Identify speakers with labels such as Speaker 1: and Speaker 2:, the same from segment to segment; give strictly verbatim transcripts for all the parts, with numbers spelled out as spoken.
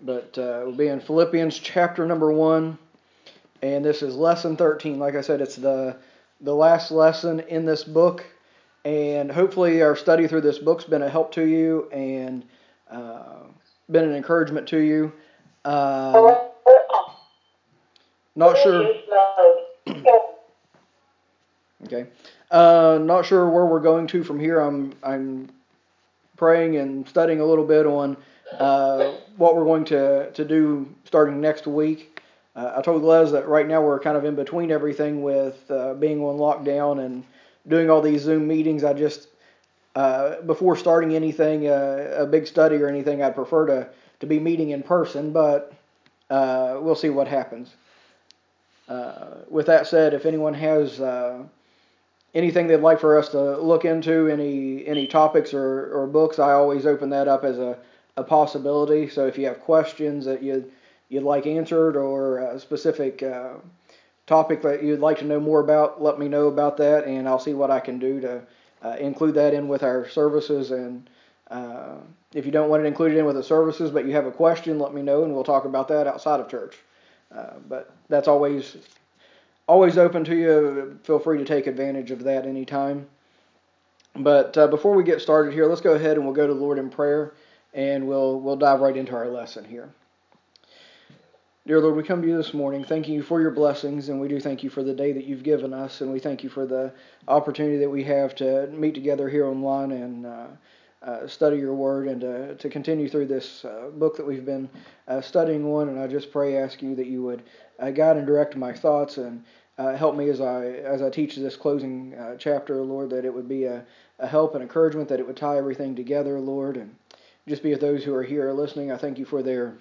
Speaker 1: but uh, we'll be in Philippians chapter number one, and this is lesson thirteen. Like I said, it's the the last lesson in this book, and hopefully our study through this book's been a help to you and uh, been an encouragement to you. Um, not sure. Okay. Uh, not sure where we're going to from here. I'm I'm praying and studying a little bit on uh, what we're going to, to do starting next week. Uh, I told Les that right now we're kind of in between everything with uh, being on lockdown and doing all these Zoom meetings. I just, uh, before starting anything, uh, a big study or anything, I'd prefer to, to be meeting in person, but uh, we'll see what happens. Uh, with that said, if anyone has uh, anything they'd like for us to look into, any any topics or, or books, I always open that up as a, a possibility. So if you have questions that you'd, you'd like answered or a specific uh, topic that you'd like to know more about, let me know about that, and I'll see what I can do to uh, include that in with our services. And uh, if you don't want it included in with the services, but you have a question, let me know, and we'll talk about that outside of church. Uh, but that's always... Always open to you. Feel free to take advantage of that anytime. But uh, before we get started here, let's go ahead and we'll go to the Lord in prayer, and we'll we'll dive right into our lesson here. Dear Lord, we come to you this morning, thanking you for your blessings, and we do thank you for the day that you've given us, and we thank you for the opportunity that we have to meet together here online and uh, uh, study your word and to, to continue through this uh, book that we've been uh, studying on. And I just pray, ask you that you would uh, guide and direct my thoughts and uh, help me as I as I teach this closing uh, chapter, Lord, that it would be a, a help and encouragement, that it would tie everything together, Lord, and just be with those who are here listening. I thank you for their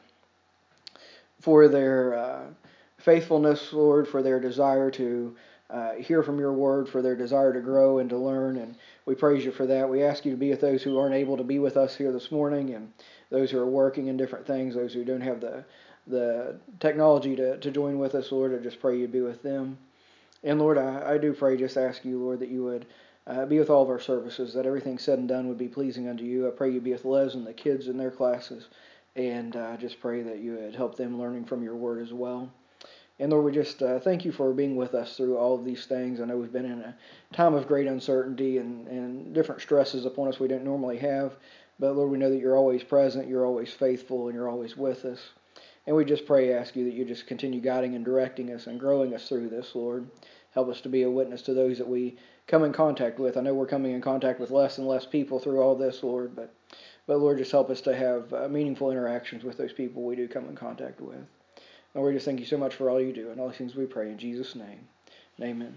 Speaker 1: for their uh, faithfulness, Lord, for their desire to uh, hear from your word, for their desire to grow and to learn, and we praise you for that. We ask you to be with those who aren't able to be with us here this morning, and those who are working in different things, those who don't have the the technology to, to join with us, Lord. I just pray you'd be with them. And Lord, I, I do pray, just ask you, Lord, that you would uh, be with all of our services, that everything said and done would be pleasing unto you. I pray you'd be with Les and the kids in their classes. And I uh, just pray that you would help them learning from your word as well. And Lord, we just uh, thank you for being with us through all of these things. I know we've been in a time of great uncertainty and, and different stresses upon us we don't normally have. But Lord, we know that you're always present, you're always faithful, and you're always with us. And we just pray, ask you that you just continue guiding and directing us and growing us through this, Lord. Help us to be a witness to those that we come in contact with. I know we're coming in contact with less and less people through all this, Lord, but But Lord, just help us to have uh, meaningful interactions with those people we do come in contact with. Lord, we just thank you so much for all you do and all these things we pray in Jesus' name. Amen.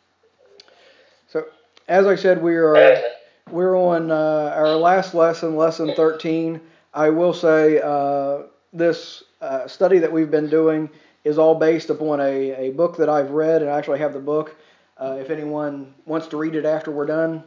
Speaker 1: So, as I said, we are we're on uh, our last lesson, lesson thirteen. I will say uh, this uh, study that we've been doing is all based upon a, a book that I've read, and I actually have the book. Uh, if anyone wants to read it after we're done,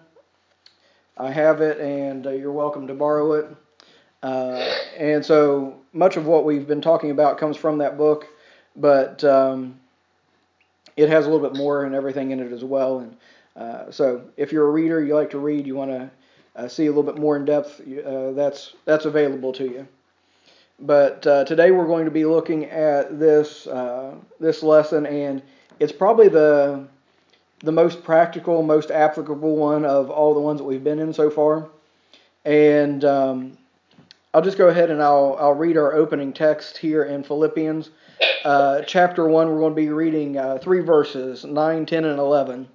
Speaker 1: I have it, and uh, you're welcome to borrow it. Uh, and so much of what we've been talking about comes from that book, but um, it has a little bit more and everything in it as well. And uh, so if you're a reader, you like to read, you want to uh, see a little bit more in depth, uh, that's that's available to you. But uh, today we're going to be looking at this uh, this lesson, and it's probably the the most practical, most applicable one of all the ones that we've been in so far. And um, I'll just go ahead and I'll I'll read our opening text here in Philippians uh, chapter one. We're going to be reading uh, three verses, nine, ten, and eleven.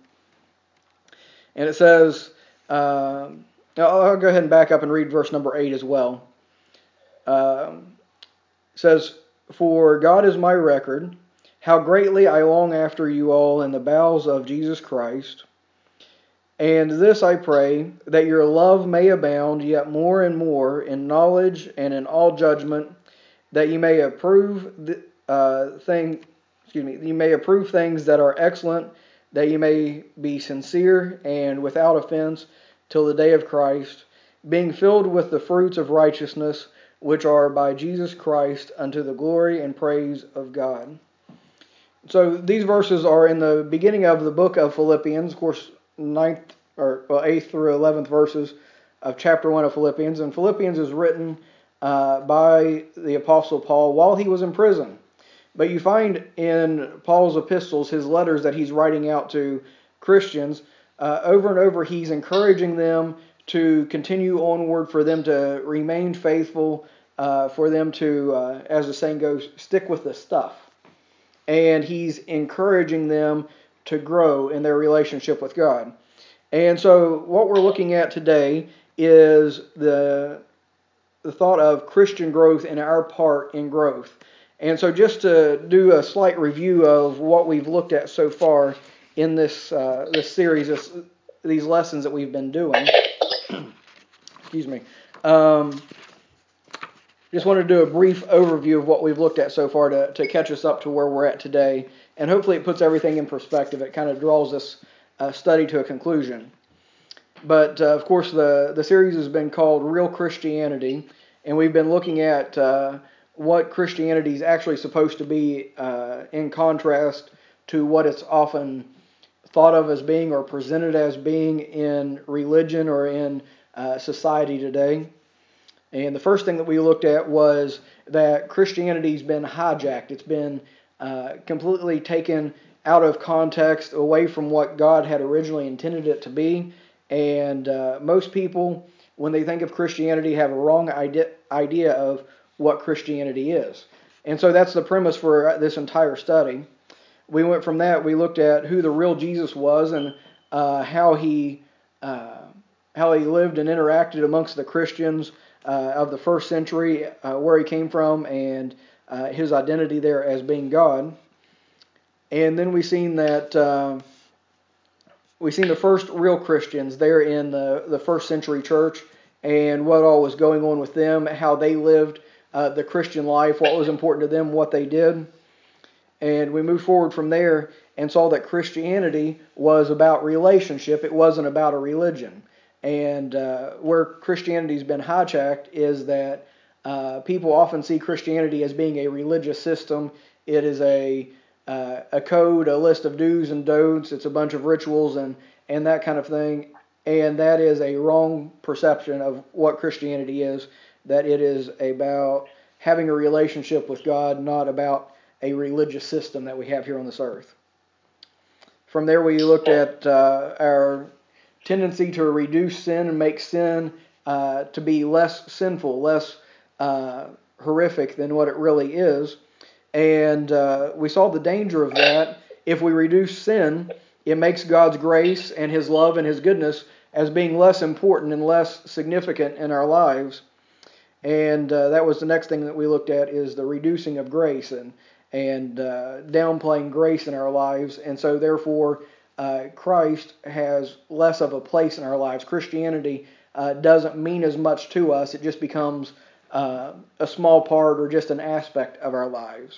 Speaker 1: And it says, uh, I'll go ahead and back up and read verse number eight as well. Um, it says, "For God is my record, how greatly I long after you all in the bowels of Jesus Christ. And this I pray, that your love may abound yet more and more in knowledge and in all judgment, that you may approve the, uh, thing, excuse me, you may approve things that are excellent, that you may be sincere and without offense till the day of Christ, being filled with the fruits of righteousness, which are by Jesus Christ unto the glory and praise of God." So these verses are in the beginning of the book of Philippians, of course, ninth or well, eighth through eleventh verses of chapter one of Philippians. And Philippians is written uh, by the Apostle Paul while he was in prison. But you find in Paul's epistles, his letters that he's writing out to Christians, uh, over and over he's encouraging them to continue onward, for them to remain faithful, uh, for them to, uh, as the saying goes, stick with the stuff. And he's encouraging them to grow in their relationship with God. And so what we're looking at today is the, the thought of Christian growth and our part in growth. And so just to do a slight review of what we've looked at so far in this uh, this series, this, these lessons that we've been doing. Excuse me. Um, just want to do a brief overview of what we've looked at so far to, to catch us up to where we're at today. And hopefully it puts everything in perspective. It kind of draws this uh, study to a conclusion. But, uh, of course, the, the series has been called Real Christianity. And we've been looking at uh, what Christianity is actually supposed to be uh, in contrast to what it's often thought of as being or presented as being in religion or in uh, society today. And the first thing that we looked at was that Christianity's been hijacked. It's been uh, completely taken out of context, away from what God had originally intended it to be. And uh, most people, when they think of Christianity, have a wrong idea, idea of what Christianity is. And so that's the premise for this entire study. We went from that, we looked at who the real Jesus was and uh, how he uh, how he lived and interacted amongst the Christians Uh, of the first century, uh, where he came from, and uh, his identity there as being God. And then we seen that uh, we seen the first real Christians there in the, the first century church, and what all was going on with them, how they lived uh, the Christian life, what was important to them, what they did. And we moved forward from there and saw that Christianity was about relationship. It wasn't about a religion. And uh, where Christianity's been hijacked is that uh, people often see Christianity as being a religious system. It is a uh, a code, a list of do's and don'ts. It's a bunch of rituals and, and that kind of thing. And that is a wrong perception of what Christianity is, that it is about having a relationship with God, not about a religious system that we have here on this earth. From there we looked at uh, our tendency to reduce sin and make sin uh, to be less sinful, less uh, horrific than what it really is. And uh, we saw the danger of that. If we reduce sin, it makes God's grace and His love and His goodness as being less important and less significant in our lives. And uh, that was the next thing that we looked at, is the reducing of grace and, and uh, downplaying grace in our lives. And so therefore, Uh, Christ has less of a place in our lives. Christianity uh, doesn't mean as much to us. It just becomes uh, a small part or just an aspect of our lives.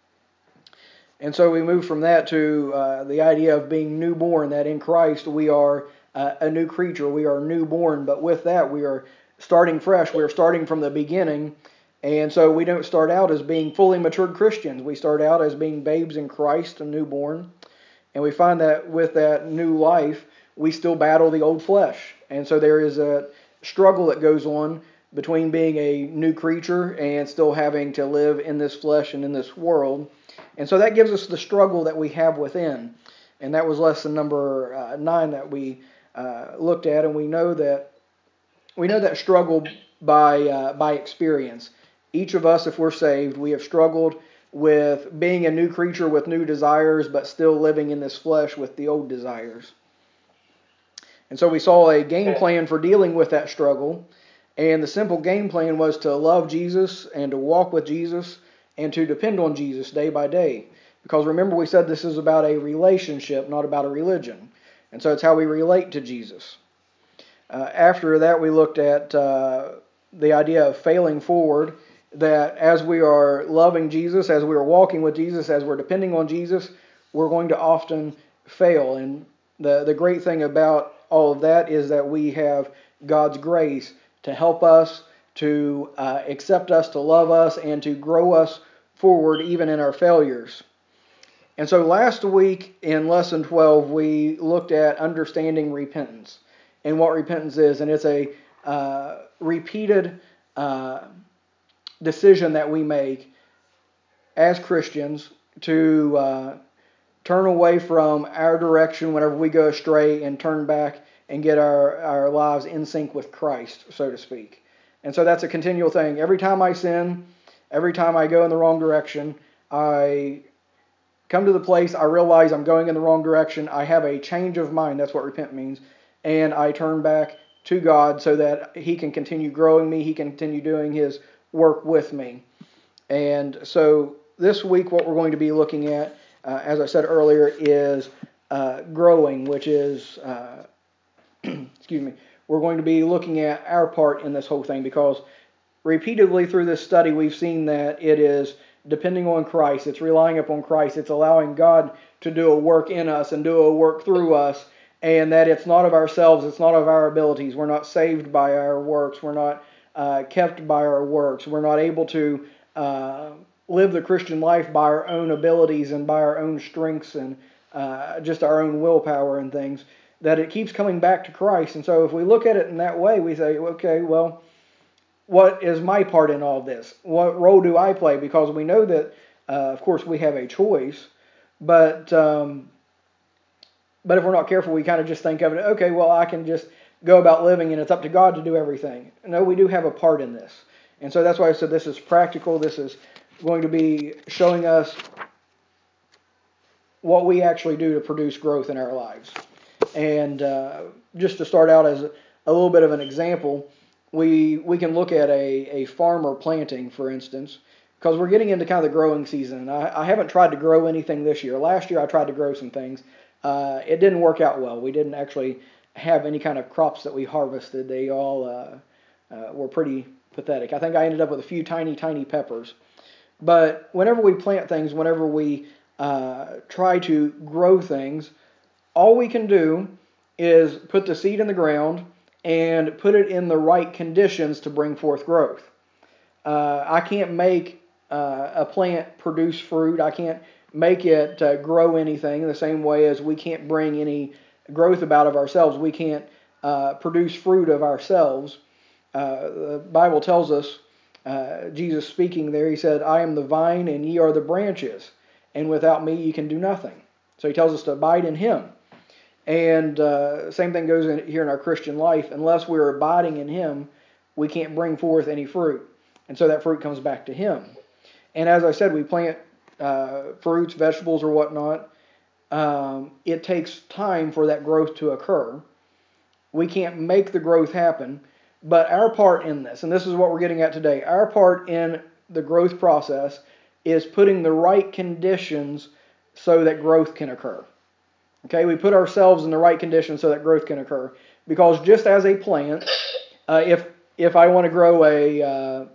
Speaker 1: And so we move from that to uh, the idea of being newborn, that in Christ we are uh, a new creature. We are newborn, but with that we are starting fresh. We are starting from the beginning. And so we don't start out as being fully matured Christians. We start out as being babes in Christ, a newborn. And we find that with that new life, we still battle the old flesh. And so there is a struggle that goes on between being a new creature and still having to live in this flesh and in this world. And so that gives us the struggle that we have within. And that was lesson number uh, nine that we uh, looked at. And we know that we know that struggle by uh, by experience. Each of us, if we're saved, we have struggled with being a new creature with new desires, but still living in this flesh with the old desires. And so we saw a game plan for dealing with that struggle. And the simple game plan was to love Jesus and to walk with Jesus and to depend on Jesus day by day. Because remember, we said this is about a relationship, not about a religion. And so it's how we relate to Jesus. Uh, after that, we looked at uh, the idea of failing forward, that as we are loving Jesus, as we are walking with Jesus, as we're depending on Jesus, we're going to often fail. And the, the great thing about all of that is that we have God's grace to help us, to uh, accept us, to love us, and to grow us forward even in our failures. And so last week in lesson twelve, we looked at understanding repentance and what repentance is. And it's a uh, repeated uh, decision that we make as Christians to uh, turn away from our direction whenever we go astray and turn back and get our, our lives in sync with Christ, so to speak. And so that's a continual thing. Every time I sin, every time I go in the wrong direction, I come to the place I realize I'm going in the wrong direction. I have a change of mind. That's what repent means. And I turn back to God so that He can continue growing me. He can continue doing His work with me. And so this week what we're going to be looking at, uh, as I said earlier, is uh, growing, which is, uh, excuse me, we're going to be looking at our part in this whole thing, because repeatedly through this study we've seen that it is depending on Christ, it's relying upon Christ, it's allowing God to do a work in us and do a work through us, and that it's not of ourselves, it's not of our abilities. We're not saved by our works, we're not uh, kept by our works, we're not able to uh, live the Christian life by our own abilities and by our own strengths and uh, just our own willpower and things, that it keeps coming back to Christ. And so if we look at it in that way, we say, okay, well, what is my part in all this? What role do I play? Because we know that, uh, of course, we have a choice, but um, but if we're not careful, we kind of just think of it, okay, well, I can just go about living and it's up to God to do everything. No, we do have a part in this. And so that's why I said this is practical. This is going to be showing us what we actually do to produce growth in our lives. And uh, just to start out as a little bit of an example, we we can look at a, a farmer planting, for instance, because we're getting into kind of the growing season. I, I haven't tried to grow anything this year. Last year I tried to grow some things. Uh, it didn't work out well. We didn't actually have any kind of crops that we harvested. They all uh, uh, were pretty pathetic. I think I ended up with a few tiny, tiny peppers. But whenever we plant things, whenever we uh, try to grow things, all we can do is put the seed in the ground and put it in the right conditions to bring forth growth. Uh, I can't make uh, a plant produce fruit. I can't make it uh, grow anything the same way as we can't bring any growth about of ourselves. We can't uh, produce fruit of ourselves. Uh, the Bible tells us, uh, Jesus speaking there, He said, I am the vine and ye are the branches, and without me ye can do nothing. So He tells us to abide in Him. And uh, same thing goes in, here in our Christian life. Unless we're abiding in Him, we can't bring forth any fruit. And so that fruit comes back to Him. And as I said, we plant uh, fruits, vegetables, or whatnot. Um, it takes time for that growth to occur. We can't make the growth happen. But our part in this, and this is what we're getting at today, our part in the growth process is putting the right conditions so that growth can occur. Okay, we put ourselves in the right conditions so that growth can occur. Because just as a plant, uh, if if I want to grow a uh,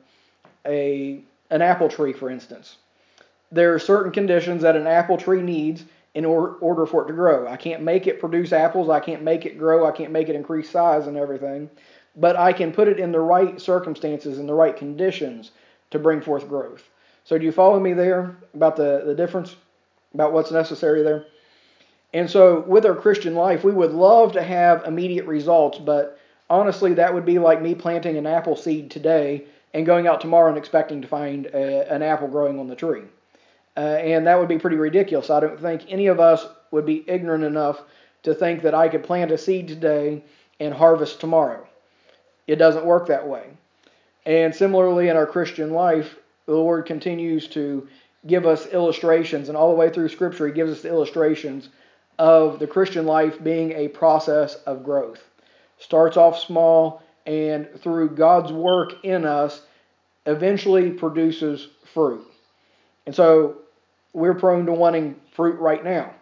Speaker 1: a an apple tree, for instance, there are certain conditions that an apple tree needs in or, order for it to grow. I can't make it produce apples. I can't make it grow. I can't make it increase size and everything. But I can put it in the right circumstances and the right conditions to bring forth growth. So do you follow me there about the, the difference, about what's necessary there? And so with our Christian life, we would love to have immediate results, but honestly, that would be like me planting an apple seed today and going out tomorrow and expecting to find a, an apple growing on the tree. Uh, and that would be pretty ridiculous. I don't think any of us would be ignorant enough to think that I could plant a seed today and harvest tomorrow. It doesn't work that way. And similarly in our Christian life, the Lord continues to give us illustrations, and all the way through Scripture He gives us the illustrations of the Christian life being a process of growth. Starts off small, and through God's work in us, eventually produces fruit. And so we're prone to wanting fruit right now.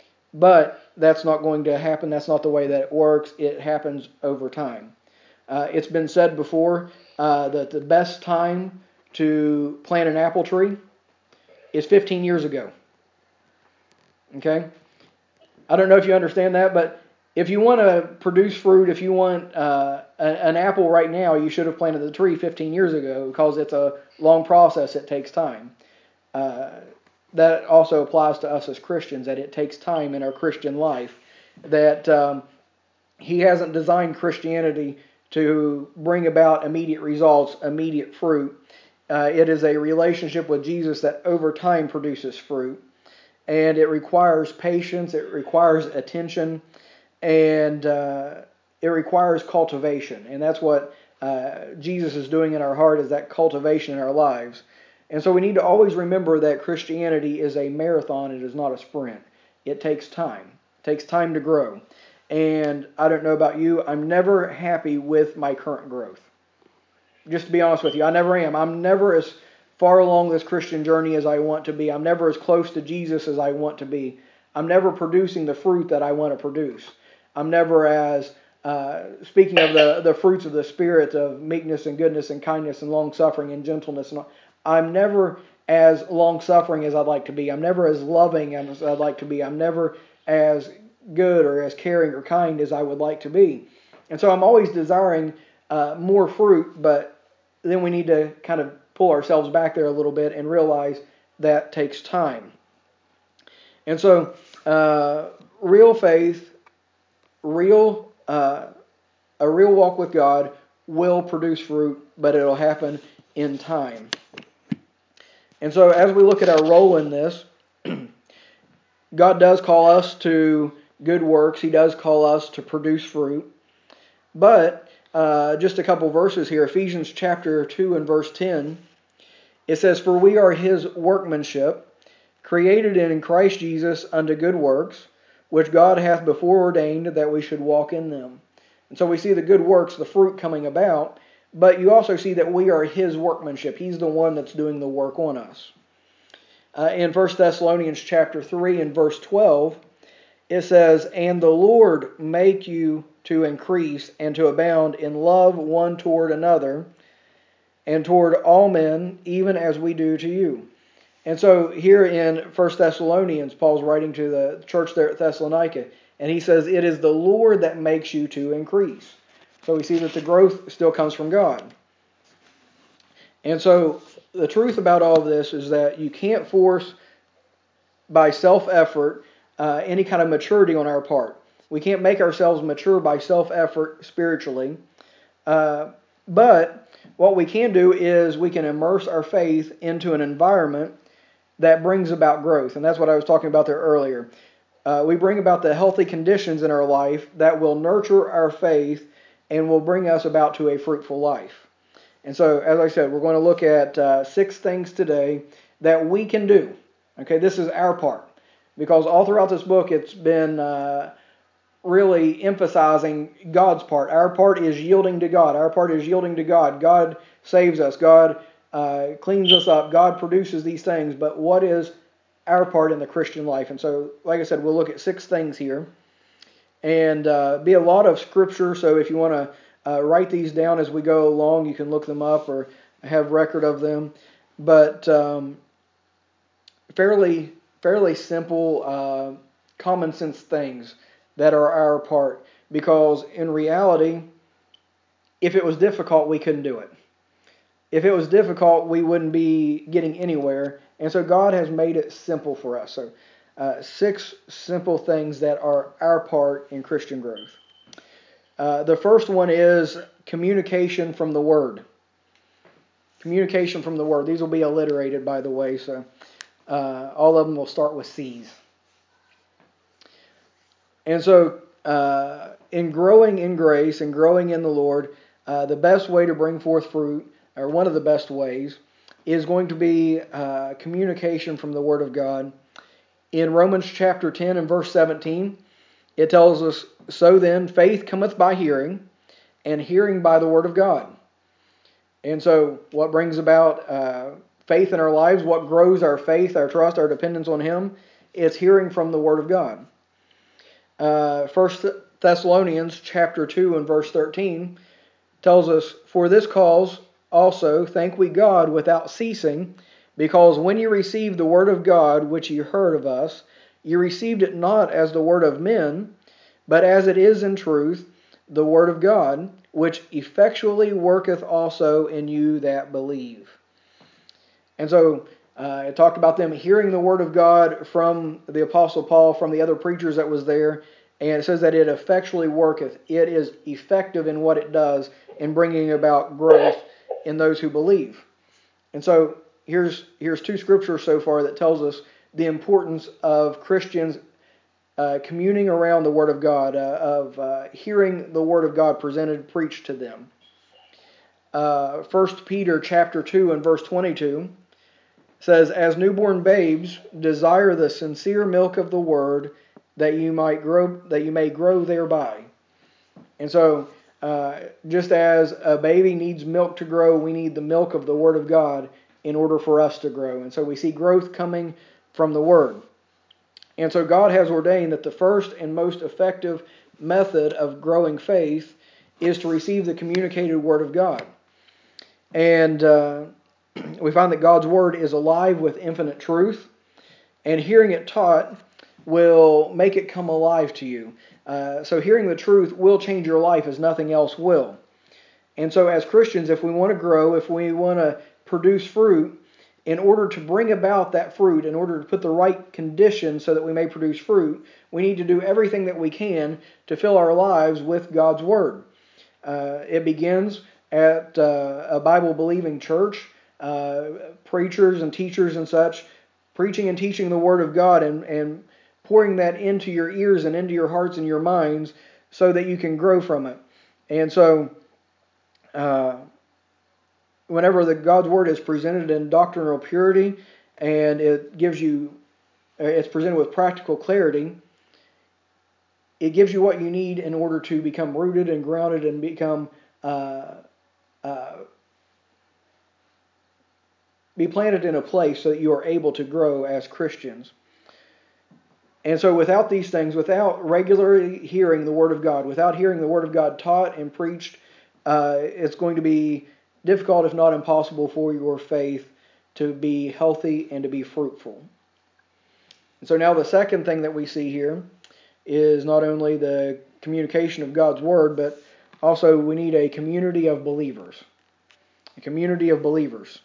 Speaker 1: But that's not going to happen. That's not the way that it works. It happens over time. Uh, it's been said before uh, that the best time to plant an apple tree is fifteen years ago. Okay? I don't know if you understand that, but if you want to produce fruit, if you want uh, an apple right now, you should have planted the tree fifteen years ago, because it's a long process. It takes time. Uh, that also applies to us as Christians, that it takes time in our Christian life, that um, He hasn't designed Christianity to bring about immediate results, immediate fruit. Uh, it is a relationship with Jesus that over time produces fruit. And it requires patience, it requires attention, and uh, it requires cultivation. And that's what uh, Jesus is doing in our heart, is that cultivation in our lives. And so we need to always remember that Christianity is a marathon, it is not a sprint. It takes time. It takes time to grow. And I don't know about you, I'm never happy with my current growth. Just to be honest with you, I never am. I'm never as far along this Christian journey as I want to be. I'm never as close to Jesus as I want to be. I'm never producing the fruit that I want to produce. I'm never as, uh, speaking of the, the fruits of the Spirit of meekness and goodness and kindness and long-suffering and gentleness, and all, I'm never as long-suffering as I'd like to be. I'm never as loving as I'd like to be. I'm never as good or as caring or kind as I would like to be. And so I'm always desiring uh, more fruit, but then we need to kind of pull ourselves back there a little bit and realize that takes time. And so uh, real faith, real uh, a real walk with God will produce fruit, but it'll happen in time. And so as we look at our role in this, God does call us to good works. He does call us to produce fruit. But uh, just a couple verses here, Ephesians chapter two and verse ten, it says, "For we are His workmanship, created in Christ Jesus unto good works, which God hath before ordained that we should walk in them." And so we see the good works, the fruit coming about, but you also see that we are His workmanship. He's the one that's doing the work on us. Uh, in First Thessalonians chapter three and verse twelve, it says, "And the Lord make you to increase and to abound in love one toward another, and toward all men, even as we do to you." And so here in First Thessalonians, Paul's writing to the church there at Thessalonica, and he says, it is the Lord that makes you to increase. So we see that the growth still comes from God. And so the truth about all of this is that you can't force, by self-effort, uh, any kind of maturity on our part. We can't make ourselves mature by self-effort spiritually. Uh, but what we can do is we can immerse our faith into an environment that brings about growth. And that's what I was talking about there earlier. Uh, we bring about the healthy conditions in our life that will nurture our faith and will bring us about to a fruitful life. And so, as I said, we're going to look at uh, six things today that we can do. Okay, this is our part. Because all throughout this book, it's been uh, really emphasizing God's part. Our part is yielding to God. Our part is yielding to God. God saves us. God uh, cleans us up. God produces these things. But what is our part in the Christian life? And so, like I said, we'll look at six things here. And uh, be a lot of scripture. So if you want to uh, write these down as we go along, you can look them up or have record of them. But um, fairly... fairly simple, uh, common sense things that are our part. Because in reality, if it was difficult, we couldn't do it. If it was difficult, we wouldn't be getting anywhere. And so God has made it simple for us. So uh, six simple things that are our part in Christian growth. Uh, the first one is communication from the Word. Communication from the Word. These will be alliterated, by the way, so... Uh, all of them will start with C's. And so, uh, in growing in grace and growing in the Lord, uh, the best way to bring forth fruit, or one of the best ways, is going to be uh, communication from the Word of God. In Romans chapter ten and verse seventeen, it tells us, "So then, faith cometh by hearing, and hearing by the Word of God." And so, what brings about uh, faith in our lives, what grows our faith, our trust, our dependence on Him, is hearing from the Word of God. Uh, First Thessalonians chapter two and verse thirteen tells us, "For this cause also thank we God without ceasing, because when ye received the Word of God which ye heard of us, ye received it not as the word of men, but as it is in truth the Word of God, which effectually worketh also in you that believe." And so uh, it talked about them hearing the Word of God from the Apostle Paul, from the other preachers that was there. And it says that it effectually worketh. It is effective in what it does in bringing about growth in those who believe. And so here's here's two scriptures so far that tells us the importance of Christians uh, communing around the Word of God, uh, of uh, hearing the Word of God presented, preached to them. Uh, First Peter chapter two and verse twenty-two says, "As newborn babes, desire the sincere milk of the Word, that you might grow, that you may grow thereby." And so, uh, just as a baby needs milk to grow, we need the milk of the Word of God in order for us to grow. And so we see growth coming from the Word. And so God has ordained that the first and most effective method of growing faith is to receive the communicated Word of God. And uh, we find that God's Word is alive with infinite truth, and hearing it taught will make it come alive to you. Uh, so hearing the truth will change your life as nothing else will. And so as Christians, if we want to grow, if we want to produce fruit, in order to bring about that fruit, in order to put the right conditions so that we may produce fruit, we need to do everything that we can to fill our lives with God's Word. Uh, it begins at uh, a Bible-believing church, uh, preachers and teachers and such, preaching and teaching the Word of God and, and pouring that into your ears and into your hearts and your minds so that you can grow from it. And so, uh, whenever the God's Word is presented in doctrinal purity and it gives you, it's presented with practical clarity, it gives you what you need in order to become rooted and grounded and become uh, uh, be planted in a place so that you are able to grow as Christians. And so without these things, without regularly hearing the Word of God, without hearing the Word of God taught and preached, uh, it's going to be difficult, if not impossible, for your faith to be healthy and to be fruitful. And so now the second thing that we see here is not only the communication of God's Word, but also we need a community of believers. A community of believers.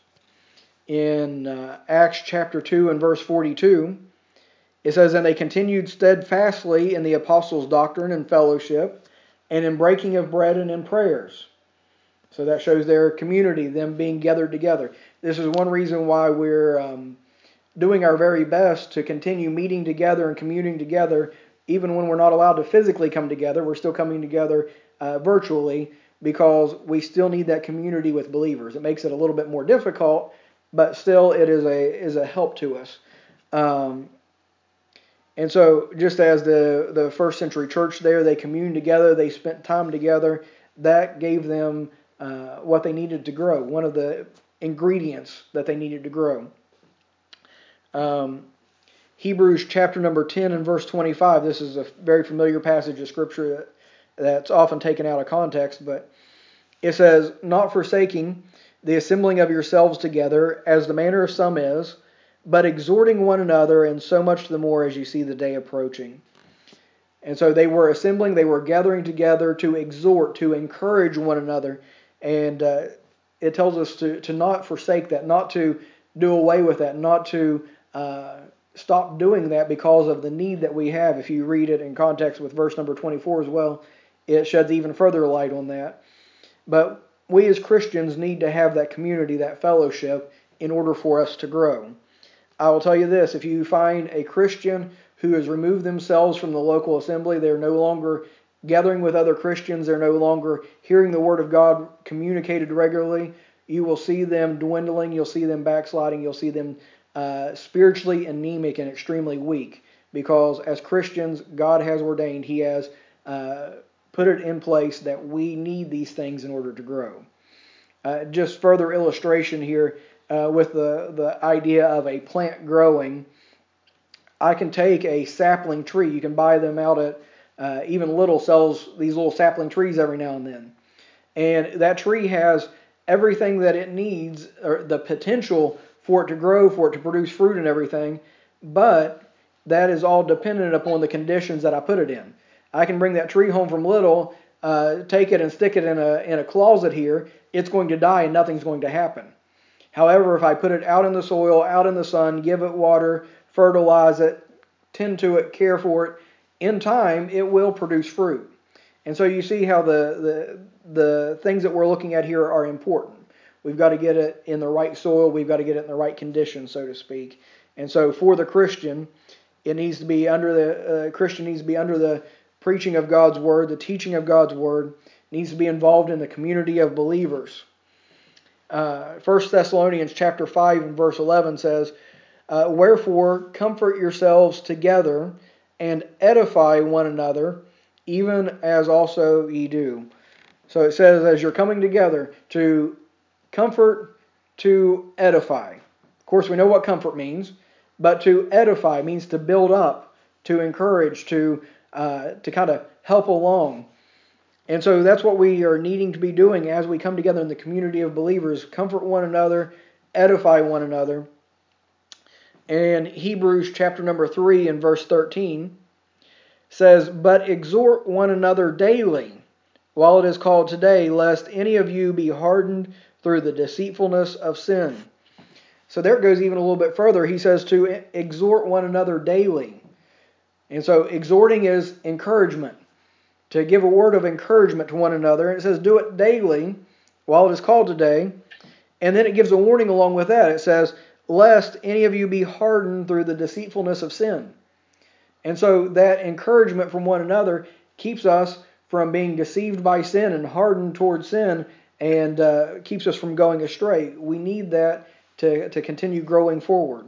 Speaker 1: In uh, Acts chapter two and verse forty-two, it says, "And they continued steadfastly in the apostles' doctrine and fellowship, and in breaking of bread and in prayers." So that shows their community, them being gathered together. This is one reason why we're um, doing our very best to continue meeting together and communing together. Even when we're not allowed to physically come together, we're still coming together uh, virtually, because we still need that community with believers. It makes it a little bit more difficult, but still it is a is a help to us. Um, and so just as the, the first century church there, they communed together, they spent time together, that gave them uh, what they needed to grow, one of the ingredients that they needed to grow. Um, Hebrews chapter number ten and verse twenty-five, this is a very familiar passage of Scripture that, that's often taken out of context, but it says, "Not forsaking the assembling of yourselves together, as the manner of some is, but exhorting one another, and so much the more as you see the day approaching." And so they were assembling, they were gathering together to exhort, to encourage one another. And uh, it tells us to, to not forsake that, not to do away with that, not to uh, stop doing that because of the need that we have. If you read it in context with verse number twenty-four as well, it sheds even further light on that. But we as Christians need to have that community, that fellowship, in order for us to grow. I will tell you this, if you find a Christian who has removed themselves from the local assembly, they're no longer gathering with other Christians, they're no longer hearing the Word of God communicated regularly, you will see them dwindling, you'll see them backsliding, you'll see them uh, spiritually anemic and extremely weak. Because as Christians, God has ordained, He has uh, put it in place that we need these things in order to grow. Uh, just further illustration here uh, with the, the idea of a plant growing. I can take a sapling tree. You can buy them out at, uh, even Little sells these little sapling trees every now and then. And that tree has everything that it needs, or the potential for it to grow, for it to produce fruit and everything, but that is all dependent upon the conditions that I put it in. I can bring that tree home from Little, uh, take it and stick it in a, in a closet here, it's going to die and nothing's going to happen. However, if I put it out in the soil, out in the sun, give it water, fertilize it, tend to it, care for it, in time it will produce fruit. And so you see how the, the, the things that we're looking at here are important. we've got to get it in the right soil, we've got to get it in the right condition, so to speak. And so for the Christian, it needs to be under the uh, Christian needs to be under the preaching of God's Word, the teaching of God's Word, needs to be involved in the community of believers. Uh, First Thessalonians chapter five and verse eleven says, uh, Wherefore comfort yourselves together and edify one another, even as also ye do. So it says, as you're coming together, to comfort, to edify. Of course, we know what comfort means, but to edify means to build up, to encourage, to uh, to kind of help along. And so that's what we are needing to be doing as we come together in the community of believers. Comfort one another, edify one another. And Hebrews chapter number three and verse thirteen says, But exhort one another daily, while it is called today, lest any of you be hardened through the deceitfulness of sin. So there it goes even a little bit further. He says to exhort one another daily. And so exhorting is encouragement, to give a word of encouragement to one another. And it says do it daily while it is called today. And then it gives a warning along with that. It says, lest any of you be hardened through the deceitfulness of sin. And so that encouragement from one another keeps us from being deceived by sin and hardened towards sin, and uh, keeps us from going astray. We need that to, to continue growing forward.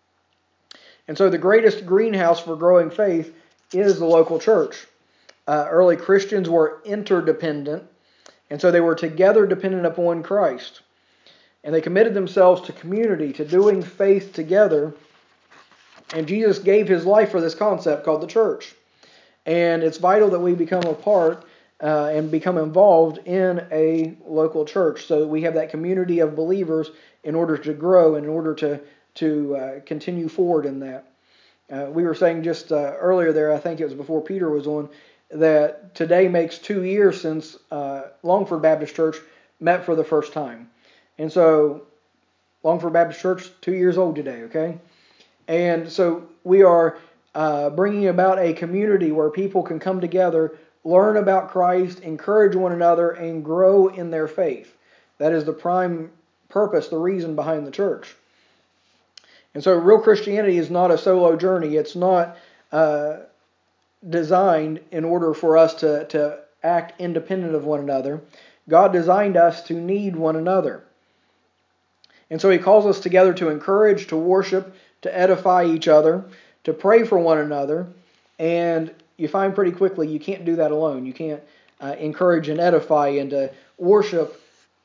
Speaker 1: And so the greatest greenhouse for growing faith is the local church. Uh, early Christians were interdependent, and so they were together dependent upon Christ. And they committed themselves to community, to doing faith together. And Jesus gave his life for this concept called the church. And it's vital that we become a part uh, and become involved in a local church so that we have that community of believers in order to grow, in order to, to uh, continue forward in that. Uh, we were saying just uh, earlier there, I think it was before Peter was on, that today makes two years since uh, Longford Baptist Church met for the first time. And so Longford Baptist Church, two years old today, okay? And so we are uh, bringing about a community where people can come together, learn about Christ, encourage one another, and grow in their faith. That is the prime purpose, the reason behind the church. And so real Christianity is not a solo journey. It's not uh, designed in order for us to, to act independent of one another. God designed us to need one another. And so he calls us together to encourage, to worship, to edify each other, to pray for one another. And you find pretty quickly you can't do that alone. You can't uh, encourage and edify and to worship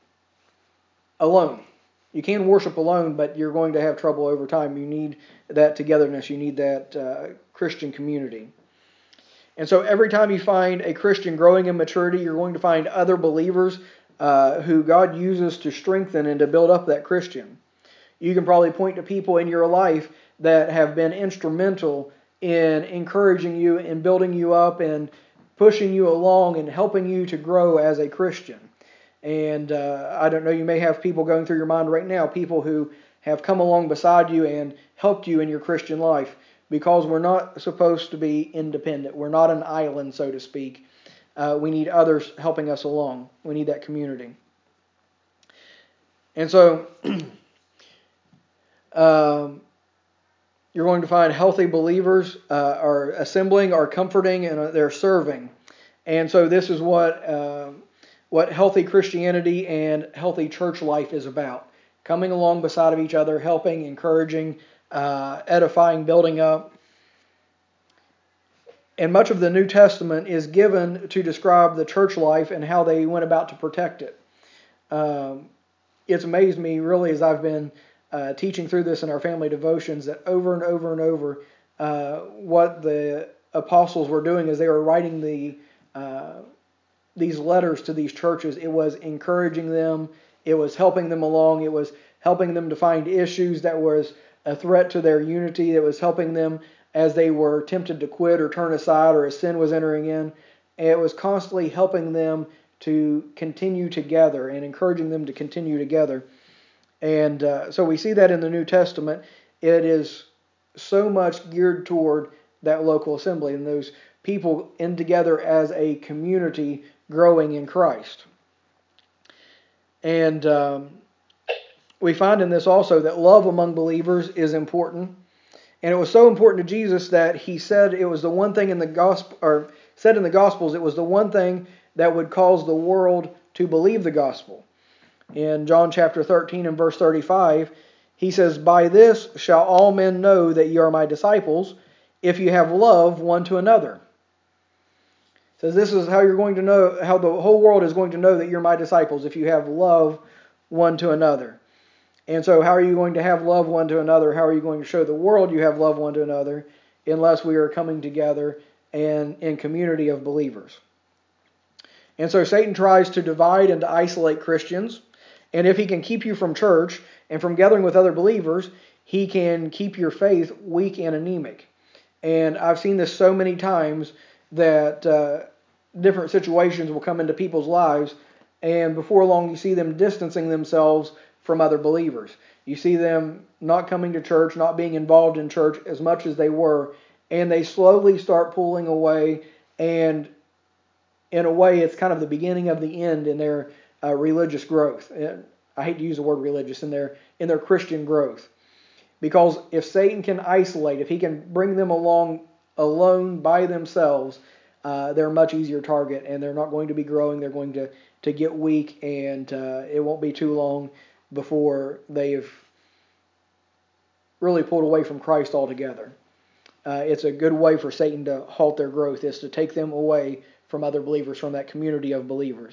Speaker 1: alone. You can worship alone, but you're going to have trouble over time. You need that togetherness. You need that uh, Christian community. And so every time you find a Christian growing in maturity, you're going to find other believers uh, who God uses to strengthen and to build up that Christian. You can probably point to people in your life that have been instrumental in encouraging you and building you up and pushing you along and helping you to grow as a Christian. And uh, I don't know, you may have people going through your mind right now, people who have come along beside you and helped you in your Christian life, because we're not supposed to be independent. We're not an island, so to speak. Uh, we need others helping us along. We need that community. And so um, you're going to find healthy believers uh, are assembling, are comforting, and they're serving. And so this is what uh, what healthy Christianity and healthy church life is about. Coming along beside of each other, helping, encouraging, uh, edifying, building up. And much of the New Testament is given to describe the church life and how they went about to protect it. Um, it's amazed me really as I've been uh, teaching through this in our family devotions that over and over and over uh, what the apostles were doing as they were writing the uh, these letters to these churches. It was encouraging them. It was helping them along. It was helping them to find issues that was a threat to their unity. It was helping them as they were tempted to quit or turn aside or as sin was entering in. And it was constantly helping them to continue together and encouraging them to continue together. And uh, so we see that in the New Testament. It is so much geared toward that local assembly and those people in together as a community growing in Christ. And um, we find in this also that love among believers is important. And it was so important to Jesus that he said it was the one thing in the gospel, or said in the Gospels, it was the one thing that would cause the world to believe the gospel. In John chapter thirteen and verse thirty-five, he says, "By this shall all men know that ye are my disciples, if you have love one to another." It says this is how you're going to know, how the whole world is going to know that you're my disciples, if you have love one to another. And so how are you going to have love one to another? How are you going to show the world you have love one to another unless we are coming together and in community of believers? And so Satan tries to divide and to isolate Christians. And if he can keep you from church and from gathering with other believers, he can keep your faith weak and anemic. And I've seen this so many times that uh, different situations will come into people's lives, and before long you see them distancing themselves from other believers. You see them not coming to church, not being involved in church as much as they were, and they slowly start pulling away, and in a way it's kind of the beginning of the end in their uh, religious growth. And I hate to use the word religious, in their in their Christian growth. Because if Satan can isolate, if he can bring them along alone by themselves, uh, they're a much easier target, and they're not going to be growing. They're going to, to get weak, and uh, it won't be too long before they've really pulled away from Christ altogether. Uh, it's a good way for Satan to halt their growth, is to take them away from other believers, from that community of believers.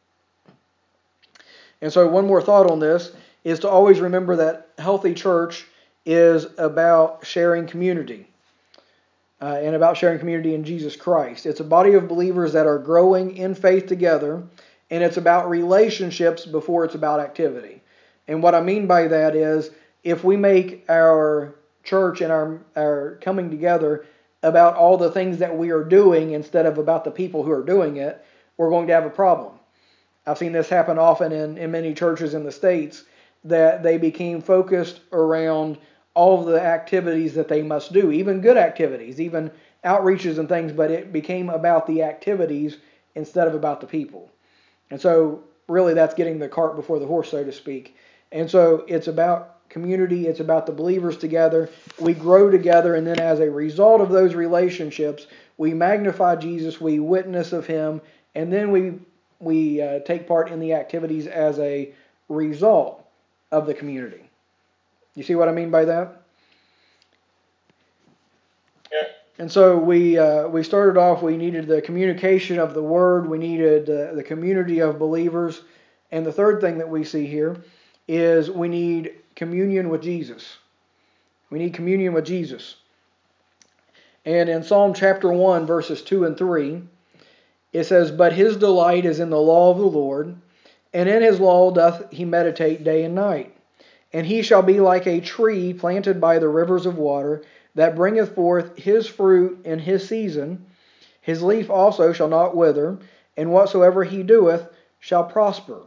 Speaker 1: And so one more thought on this is to always remember that healthy church is about sharing community. Uh, and about sharing community in Jesus Christ. It's a body of believers that are growing in faith together, and it's about relationships before it's about activity. And what I mean by that is, if we make our church and our, our coming together about all the things that we are doing instead of about the people who are doing it, we're going to have a problem. I've seen this happen often in, in many churches in the States, that they became focused around all of the activities that they must do, even good activities, even outreaches and things, but it became about the activities instead of about the people. And so really that's getting the cart before the horse, so to speak. And so it's about community, it's about the believers together. We grow together, and then as a result of those relationships, we magnify Jesus, we witness of him, and then we, we uh, take part in the activities as a result of the community. You see what I mean by that?
Speaker 2: Yeah.
Speaker 1: And so we uh, we started off, we needed the communication of the Word, we needed uh, the community of believers, and the third thing that we see here is we need communion with Jesus. We need communion with Jesus. And in Psalm chapter one, verses two and three, it says, "But his delight is in the law of the Lord, and in his law doth he meditate day and night. And he shall be like a tree planted by the rivers of water, that bringeth forth his fruit in his season. His leaf also shall not wither, and whatsoever he doeth shall prosper."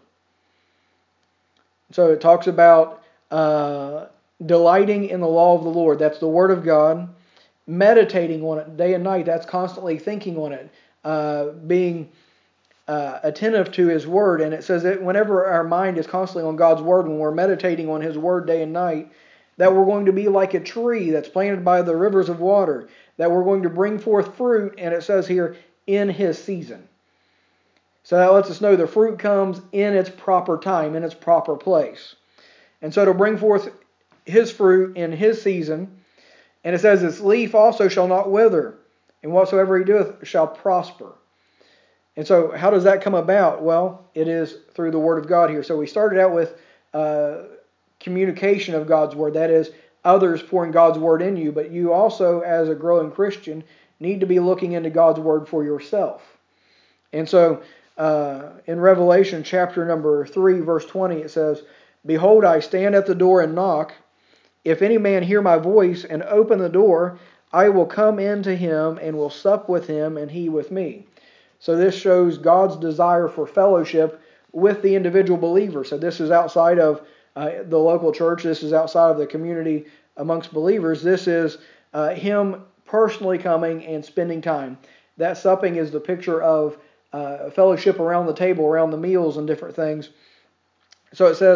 Speaker 1: So it talks about uh, delighting in the law of the Lord. That's the Word of God. Meditating on it day and night. That's constantly thinking on it. Uh, being Uh, attentive to his word. And it says that whenever our mind is constantly on God's word, when we're meditating on his word day and night, that we're going to be like a tree that's planted by the rivers of water, that we're going to bring forth fruit, and it says here, in his season. So that lets us know the fruit comes in its proper time, in its proper place. And so to bring forth his fruit in his season, and it says, "His leaf also shall not wither, and whatsoever he doeth shall prosper." And so how does that come about? Well, it is through the Word of God here. So we started out with uh, communication of God's Word. That is, others pouring God's Word in you. But you also, as a growing Christian, need to be looking into God's Word for yourself. And so uh, in Revelation chapter number three, verse twenty, it says, "Behold, I stand at the door and knock. If any man hear my voice and open the door, I will come in to him and will sup with him and he with me." So this shows God's desire for fellowship with the individual believer. So this is outside of uh, the local church. This is outside of the community amongst believers. This is uh, him personally coming and spending time. That supping is the picture of uh, fellowship around the table, around the meals and different things. So it says,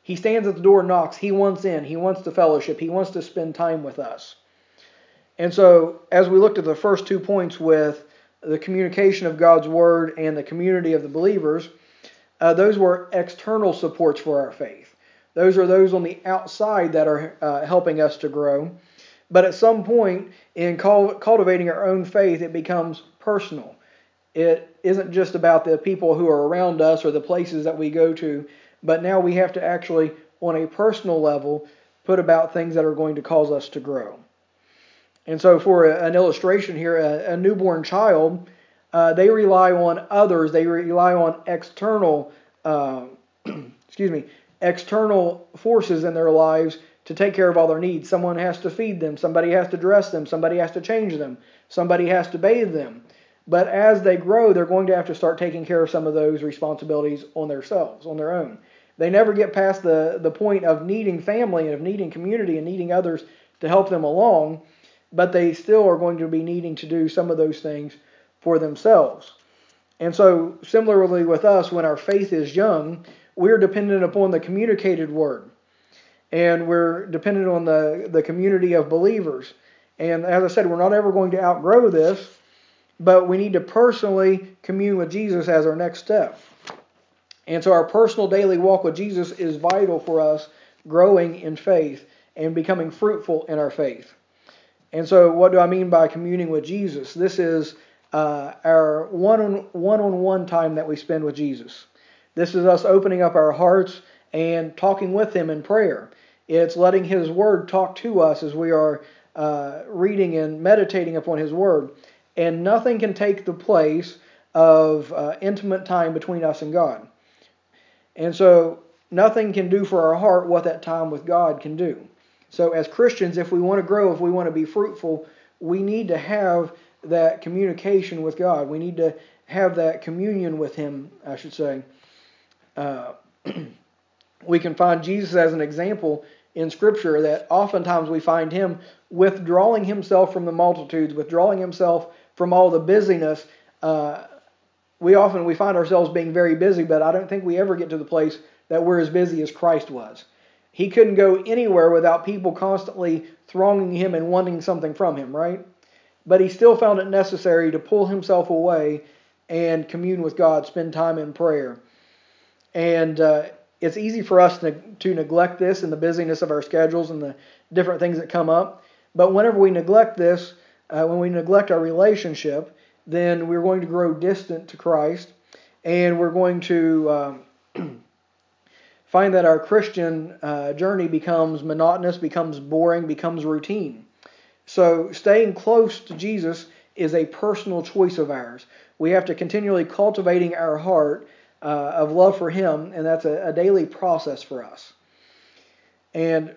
Speaker 1: He stands at the door and knocks. He wants in. He wants to fellowship. He wants to spend time with us. And so, as we looked at the first two points with the communication of God's Word and the community of the believers, uh, those were external supports for our faith. Those are those on the outside that are uh, helping us to grow. But at some point in cultivating our own faith, it becomes personal. It isn't just about the people who are around us or the places that we go to, but now we have to actually, on a personal level, put about things that are going to cause us to grow. And so for an illustration here, a, a newborn child, uh, they rely on others. They rely on external, uh, excuse me, external forces in their lives to take care of all their needs. Someone has to feed them. Somebody has to dress them. Somebody has to change them. Somebody has to bathe them. But as they grow, they're going to have to start taking care of some of those responsibilities on themselves, on their own. They never get past the, the point of needing family and of needing community and needing others to help them along, but they still are going to be needing to do some of those things for themselves. And so, similarly with us, when our faith is young, we're dependent upon the communicated word. And we're dependent on the, the community of believers. And as I said, we're not ever going to outgrow this, but we need to personally commune with Jesus as our next step. And so our personal daily walk with Jesus is vital for us growing in faith and becoming fruitful in our faith. And so what do I mean by communing with Jesus? This is uh, our one-on, one-on-one time that we spend with Jesus. This is us opening up our hearts and talking with Him in prayer. It's letting His Word talk to us as we are uh, reading and meditating upon His Word. And nothing can take the place of uh, intimate time between us and God. And so nothing can do for our heart what that time with God can do. So as Christians, if we want to grow, if we want to be fruitful, we need to have that communication with God. We need to have that communion with Him, I should say. Uh, we can find Jesus as an example in Scripture that oftentimes we find Him withdrawing Himself from the multitudes, withdrawing Himself from all the busyness. Uh, we often we find ourselves being very busy, but I don't think we ever get to the place that we're as busy as Christ was. He couldn't go anywhere without people constantly thronging Him and wanting something from Him, right? But He still found it necessary to pull Himself away and commune with God, spend time in prayer. And uh, it's easy for us to, to neglect this in the busyness of our schedules and the different things that come up. But whenever we neglect this, uh, when we neglect our relationship, then we're going to grow distant to Christ, and we're going to um, find that our Christian uh, journey becomes monotonous, becomes boring, becomes routine. So staying close to Jesus is a personal choice of ours. We have to continually cultivating our heart uh, of love for Him, and that's a, a daily process for us. And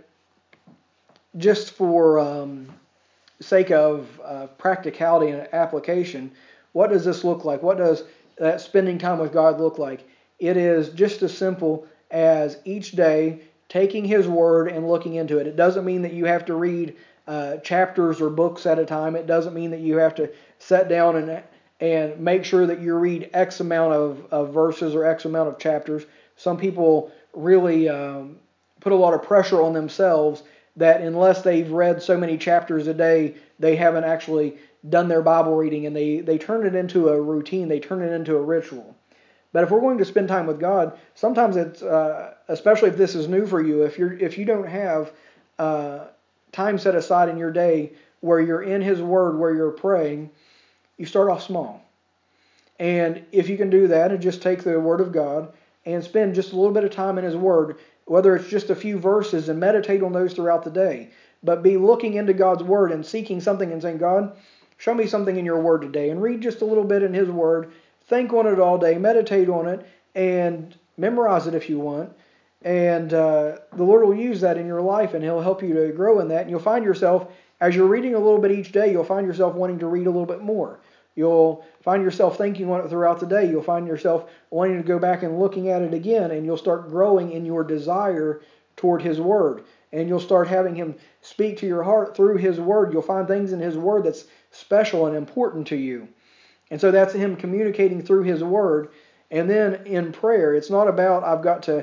Speaker 1: just for um, sake of uh, practicality and application, what does this look like? What does that spending time with God look like? It is just as simple as each day taking His Word and looking into it. It doesn't mean that you have to read uh, chapters or books at a time. It doesn't mean that you have to sit down and and make sure that you read X amount of, of verses or X amount of chapters. Some people really um, put a lot of pressure on themselves that unless they've read so many chapters a day, they haven't actually done their Bible reading, and they, they turn it into a routine. They turn it into a ritual. But if we're going to spend time with God, sometimes it's, uh, especially if this is new for you, if you're if you don't have uh, time set aside in your day where you're in His Word, where you're praying, you start off small. And if you can do that and just take the Word of God and spend just a little bit of time in His Word, whether it's just a few verses, and meditate on those throughout the day, but be looking into God's Word and seeking something and saying, God, show me something in your Word today, and read just a little bit in His Word. Think on it all day, meditate on it, and memorize it if you want. And uh, the Lord will use that in your life, and He'll help you to grow in that. And you'll find yourself, as you're reading a little bit each day, you'll find yourself wanting to read a little bit more. You'll find yourself thinking on it throughout the day. You'll find yourself wanting to go back and looking at it again, and you'll start growing in your desire toward His Word. And you'll start having Him speak to your heart through His Word. You'll find things in His Word that's special and important to you. And so that's Him communicating through His Word. And then in prayer, it's not about I've got to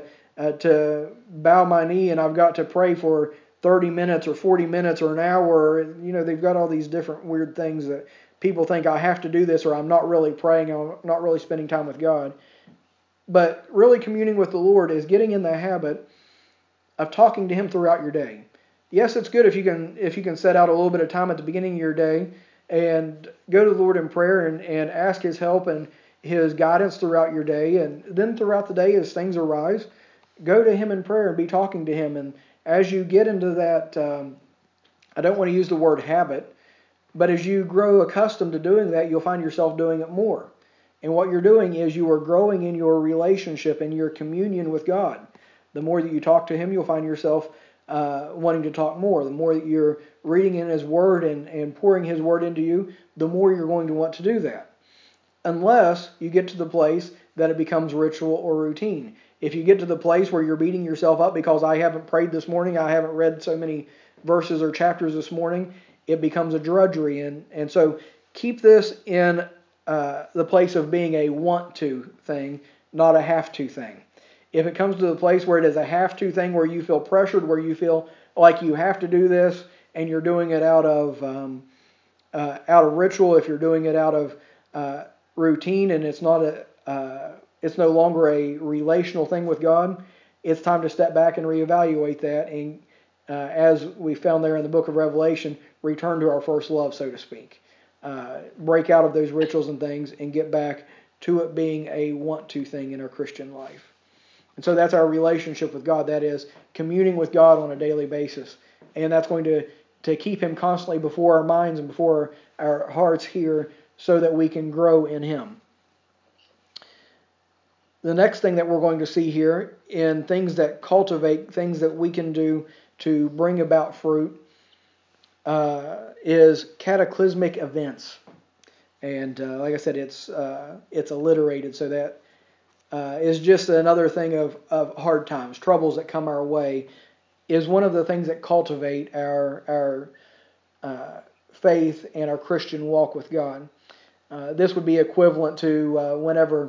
Speaker 1: uh, to bow my knee and I've got to pray for thirty minutes or forty minutes or an hour. You know, they've got all these different weird things that people think I have to do this or I'm not really praying, I'm not really spending time with God. But really communing with the Lord is getting in the habit of talking to Him throughout your day. Yes, it's good if you can if you can set out a little bit of time at the beginning of your day and go to the Lord in prayer and, and ask His help and His guidance throughout your day. And then throughout the day as things arise, go to Him in prayer and be talking to Him. And as you get into that, um, I don't want to use the word habit, but as you grow accustomed to doing that, you'll find yourself doing it more. And what you're doing is you are growing in your relationship and your communion with God. The more that you talk to Him, you'll find yourself uh, wanting to talk more. The more that you're reading in His Word and, and pouring His Word into you, the more you're going to want to do that. Unless you get to the place that it becomes ritual or routine. If you get to the place where you're beating yourself up because I haven't prayed this morning, I haven't read so many verses or chapters this morning, it becomes a drudgery. And, and so keep this in uh, the place of being a want to thing, not a have to thing. If it comes to the place where it is a have to thing, where you feel pressured, where you feel like you have to do this, and you're doing it out of um, uh, out of ritual, if you're doing it out of uh, routine, and it's not a uh, it's no longer a relational thing with God, it's time to step back and reevaluate that, and uh, as we found there in the book of Revelation, return to our first love, so to speak. Uh, break out of those rituals and things and get back to it being a want-to thing in our Christian life. And so that's our relationship with God. That is communing with God on a daily basis. And that's going to, to keep Him constantly before our minds and before our hearts here so that we can grow in Him. The next thing that we're going to see here in things that cultivate, things that we can do to bring about fruit, uh, is cataclysmic events. And uh, like I said, it's uh, it's alliterated, so that uh, is just another thing of, of hard times, troubles that come our way, is one of the things that cultivate our our uh, faith and our Christian walk with God. Uh, this would be equivalent to uh, whenever,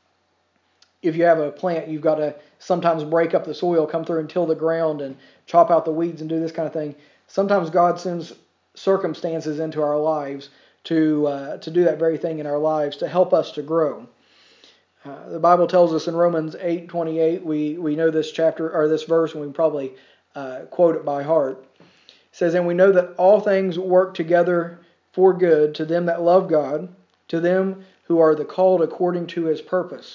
Speaker 1: if you have a plant, you've got to sometimes break up the soil, come through and till the ground and chop out the weeds and do this kind of thing. Sometimes God sends circumstances into our lives to uh, to do that very thing in our lives, to help us to grow. Uh, the Bible tells us in Romans eight twenty-eight, we, we know this chapter or this verse, and we can probably uh, quote it by heart. It says, "And we know that all things work together for good to them that love God, to them who are the called according to His purpose."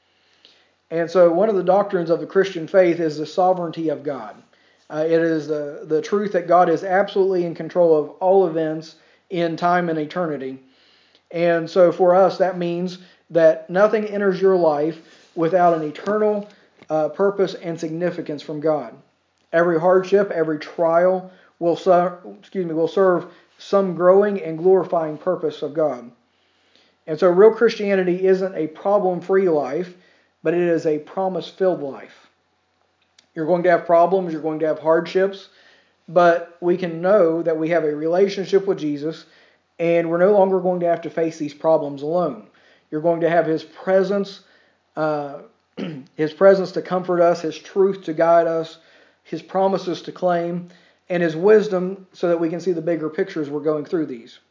Speaker 1: And so one of the doctrines of the Christian faith is the sovereignty of God. Uh, it is the, the truth that God is absolutely in control of all events in time and eternity. And so for us, that means that nothing enters your life without an eternal uh, purpose and significance from God. Every hardship, every trial will, ser- excuse me, will serve some growing and glorifying purpose of God. And so real Christianity isn't a problem-free life, but it is a promise-filled life. You're going to have problems, you're going to have hardships, but we can know that we have a relationship with Jesus, and we're no longer going to have to face these problems alone. You're going to have His presence, uh, His presence to comfort us, His truth to guide us, His promises to claim, and His wisdom so that we can see the bigger pictures we're going through these.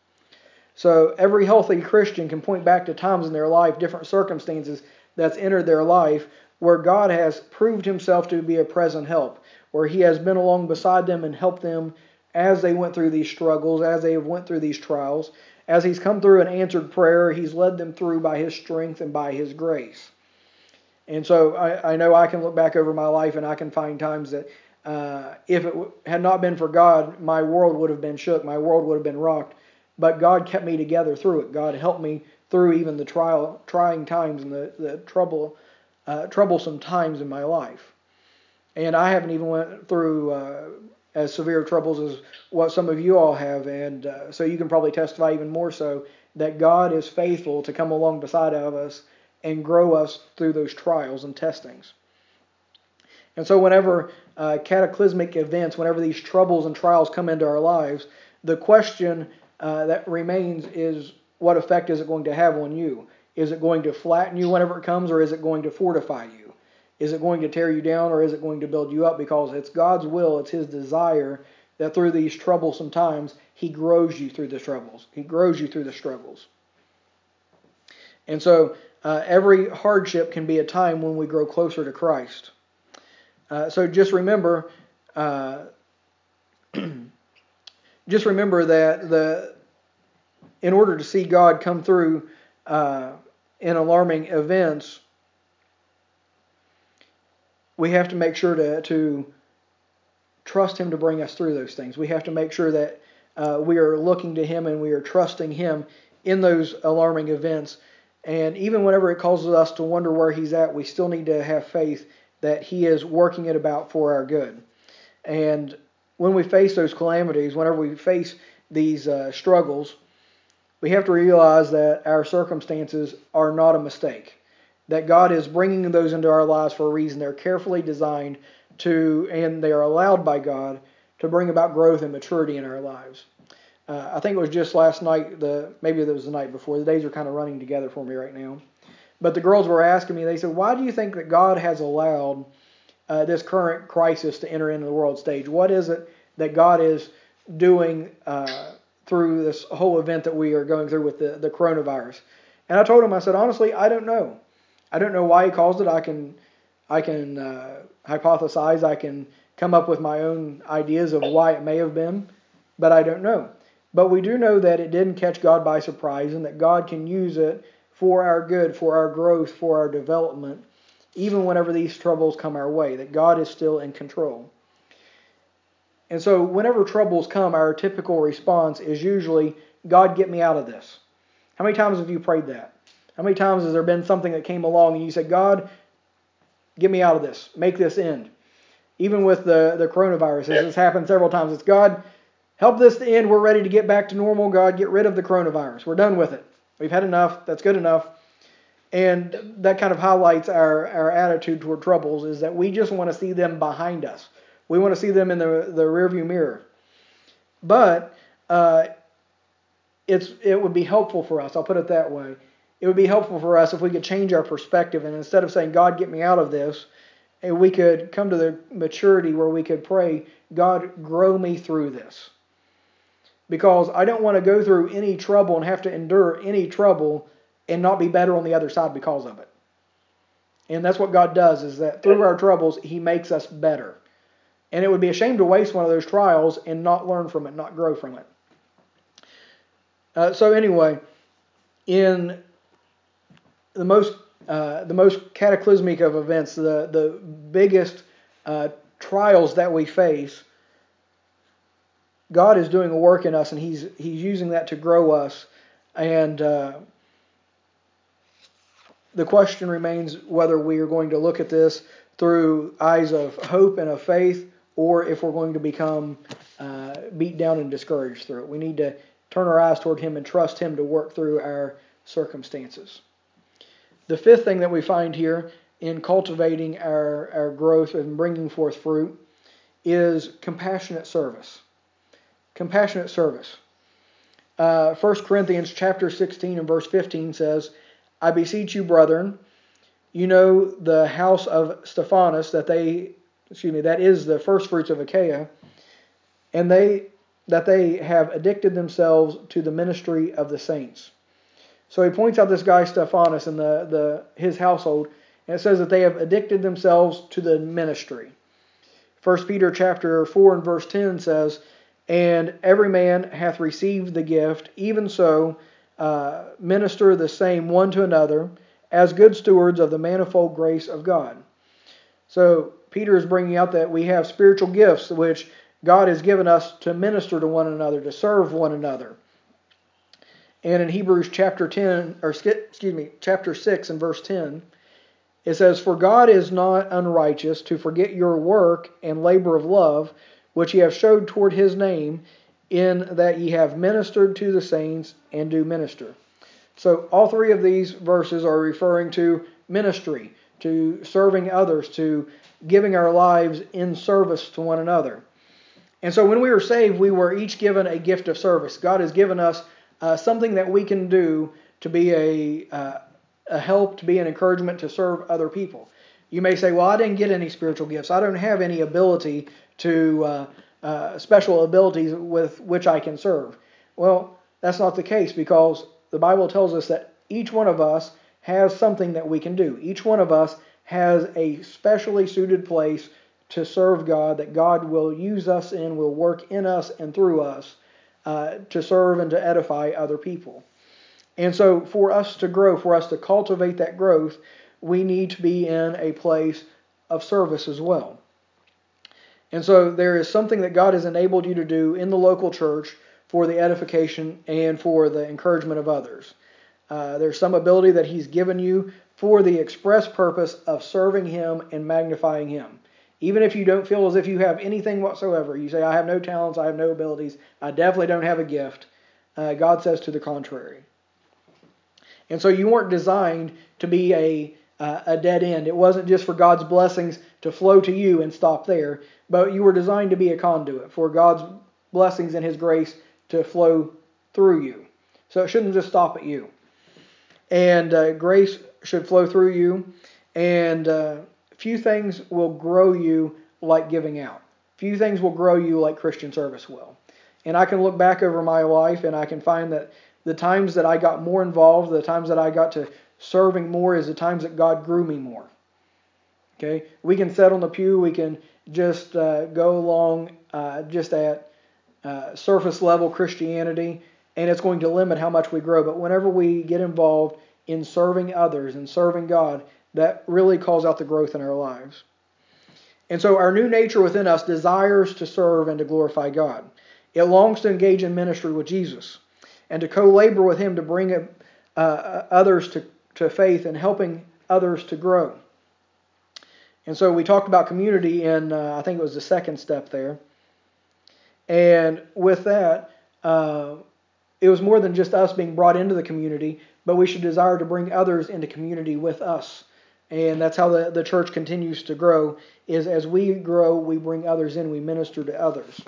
Speaker 1: So every healthy Christian can point back to times in their life, different circumstances that's entered their life, where God has proved Himself to be a present help, where He has been along beside them and helped them as they went through these struggles, as they went through these trials. As He's come through and answered prayer, He's led them through by His strength and by His grace. And so I, I know I can look back over my life and I can find times that uh, if it w- had not been for God, my world would have been shook, my world would have been rocked. But God kept me together through it. God helped me through even the trial, trying times and the, the trouble, uh, troublesome times in my life. And I haven't even went through uh, as severe troubles as what some of you all have. And uh, so you can probably testify even more so that God is faithful to come along beside of us and grow us through those trials and testings. And so whenever uh, cataclysmic events, whenever these troubles and trials come into our lives, the question uh, that remains is, what effect is it going to have on you? Is it going to flatten you whenever it comes, or is it going to fortify you? Is it going to tear you down or is it going to build you up? Because it's God's will, it's His desire that through these troublesome times, He grows you through the troubles. He grows you through the struggles. And so uh, every hardship can be a time when we grow closer to Christ. Uh, so just remember, uh, just remember that the in order to see God come through uh, in alarming events, we have to make sure to, to trust Him to bring us through those things. We have to make sure that uh, we are looking to Him and we are trusting Him in those alarming events. And even whenever it causes us to wonder where He's at, we still need to have faith that He is working it about for our good. And when we face those calamities, whenever we face these uh, struggles, we have to realize that our circumstances are not a mistake. That God is bringing those into our lives for a reason. They're carefully designed to, and they are allowed by God to bring about growth and maturity in our lives. Uh, I think it was just last night, the maybe it was the night before. The days are kind of running together for me right now. But the girls were asking me, they said, why do you think that God has allowed uh, this current crisis to enter into the world stage? What is it that God is doing uh, through this whole event that we are going through with the, the coronavirus? And I told them, I said, honestly, I don't know. I don't know why He caused it. I can, I can uh, hypothesize. I can come up with my own ideas of why it may have been, but I don't know. But we do know that it didn't catch God by surprise and that God can use it for our good, for our growth, for our development, even whenever these troubles come our way, that God is still in control. And so whenever troubles come, our typical response is usually, God, get me out of this. How many times have you prayed that? How many times has there been something that came along and you said, God, get me out of this. Make this end. Even with the, the coronavirus, this has happened several times. It's, God, help this to end. We're ready to get back to normal. God, get rid of the coronavirus. We're done with it. We've had enough. That's good enough. And that kind of highlights our, our attitude toward troubles, is that we just want to see them behind us. We want to see them in the, the rearview mirror. But uh, it's it would be helpful for us, I'll put it that way. It would be helpful for us if we could change our perspective, and instead of saying, God, get me out of this, and we could come to the maturity where we could pray, God, grow me through this. Because I don't want to go through any trouble and have to endure any trouble and not be better on the other side because of it. And that's what God does, is that through our troubles, He makes us better. And it would be a shame to waste one of those trials and not learn from it, not grow from it. Uh, so anyway, in the most uh, the most cataclysmic of events, the the biggest uh, trials that we face, God is doing a work in us, and He's He's using that to grow us. And uh, the question remains whether we are going to look at this through eyes of hope and of faith, or if we're going to become uh, beat down and discouraged through it. We need to turn our eyes toward Him and trust Him to work through our circumstances. The fifth thing that we find here in cultivating our, our growth and bringing forth fruit is compassionate service. Compassionate service. Uh, First Corinthians chapter sixteen and verse fifteen says, I beseech you, brethren, you know the house of Stephanas, that they, excuse me, that is the first fruits of Achaia, and they that they have addicted themselves to the ministry of the saints. So he points out this guy Stephanas and the, the his household, and it says that they have addicted themselves to the ministry. First Peter chapter four and verse ten says, and every man hath received the gift, even so uh, minister the same one to another, as good stewards of the manifold grace of God. So Peter is bringing out that we have spiritual gifts which God has given us to minister to one another, to serve one another. And in Hebrews chapter ten, or excuse me, chapter six and verse ten, it says, for God is not unrighteous to forget your work and labor of love, which ye have showed toward His name, in that ye have ministered to the saints and do minister. So all three of these verses are referring to ministry, to serving others, to giving our lives in service to one another. And so when we were saved, we were each given a gift of service. God has given us uh, something that we can do to be a, uh, a help, to be an encouragement, to serve other people. You may say, well, I didn't get any spiritual gifts. I don't have any ability to, uh, uh, special abilities with which I can serve. Well, that's not the case, because the Bible tells us that each one of us has something that we can do. Each one of us has a specially suited place to serve God, that God will use us in, will work in us and through us uh, to serve and to edify other people. And so for us to grow, for us to cultivate that growth, we need to be in a place of service as well. And so there is something that God has enabled you to do in the local church for the edification and for the encouragement of others. Uh, there's some ability that He's given you for the express purpose of serving Him and magnifying Him. Even if you don't feel as if you have anything whatsoever, you say, I have no talents, I have no abilities, I definitely don't have a gift. Uh, God says to the contrary. And so you weren't designed to be a, uh, a dead end. It wasn't just for God's blessings to flow to you and stop there, but you were designed to be a conduit for God's blessings and His grace to flow through you. So it shouldn't just stop at you. And uh, grace should flow through you, and uh, few things will grow you like giving out. Few things will grow you like Christian service will. And I can look back over my life, and I can find that the times that I got more involved, the times that I got to serving more, is the times that God grew me more. Okay, we can sit on the pew, we can just uh, go along uh, just at uh, surface level Christianity, and it's going to limit how much we grow. But whenever we get involved in serving others and serving God, that really calls out the growth in our lives. And so our new nature within us desires to serve and to glorify God. It longs to engage in ministry with Jesus and to co-labor with Him to bring uh, others to, to faith and helping others to grow. And so we talked about community in, uh, I think it was the second step there. And with that, uh, it was more than just us being brought into the community, but we should desire to bring others into community with us. And that's how the, the church continues to grow, is as we grow, we bring others in, we minister to others.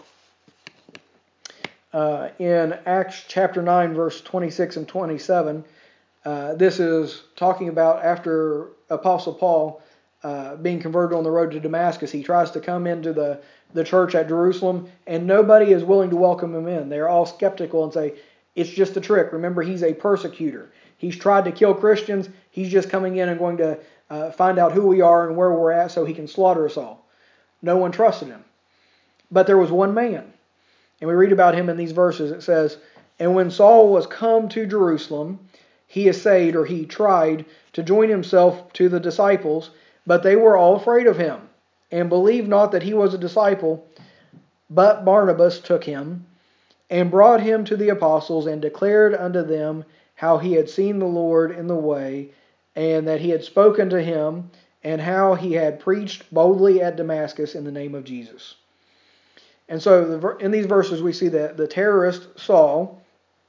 Speaker 1: Uh, in Acts chapter nine, verse twenty-six and twenty-seven, uh, this is talking about after Apostle Paul uh, being converted on the road to Damascus. He tries to come into the, the church at Jerusalem, and nobody is willing to welcome him in. They're all skeptical and say, it's just a trick. Remember, he's a persecutor. He's tried to kill Christians. He's just coming in and going to uh, find out who we are and where we're at so he can slaughter us all. No one trusted him. But there was one man. And we read about him in these verses. It says, and when Saul was come to Jerusalem, he essayed, or he tried, to join himself to the disciples, but they were all afraid of him, and believed not that he was a disciple. But Barnabas took him, and brought him to the apostles, and declared unto them how he had seen the Lord in the way, and that he had spoken to him, and how he had preached boldly at Damascus in the name of Jesus. And so the, in these verses we see that the terrorist Saul,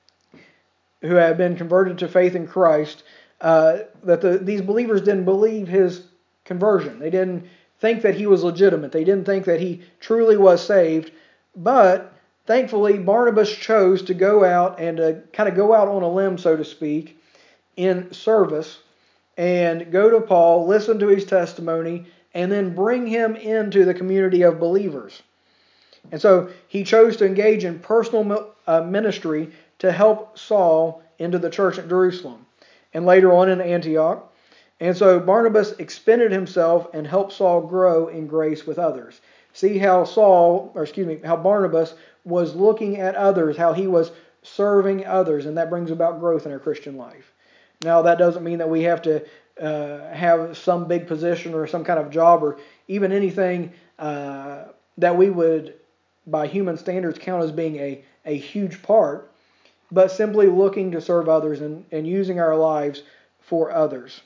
Speaker 1: who had been converted to faith in Christ, uh, that the, these believers didn't believe his conversion. They didn't think that he was legitimate. They didn't think that he truly was saved. But thankfully, Barnabas chose to go out and to kind of go out on a limb, so to speak, in service, and go to Paul, listen to his testimony, and then bring him into the community of believers. And so he chose to engage in personal uh, ministry to help Saul into the church at Jerusalem and later on in Antioch. And so Barnabas expended himself and helped Saul grow in grace with others. See how Saul, or excuse me, how Barnabas was looking at others, how he was serving others, and that brings about growth in our Christian life. Now, that doesn't mean that we have to uh, have some big position or some kind of job or even anything uh, that we would, by human standards, count as being a, a huge part, but simply looking to serve others and, and using our lives for others.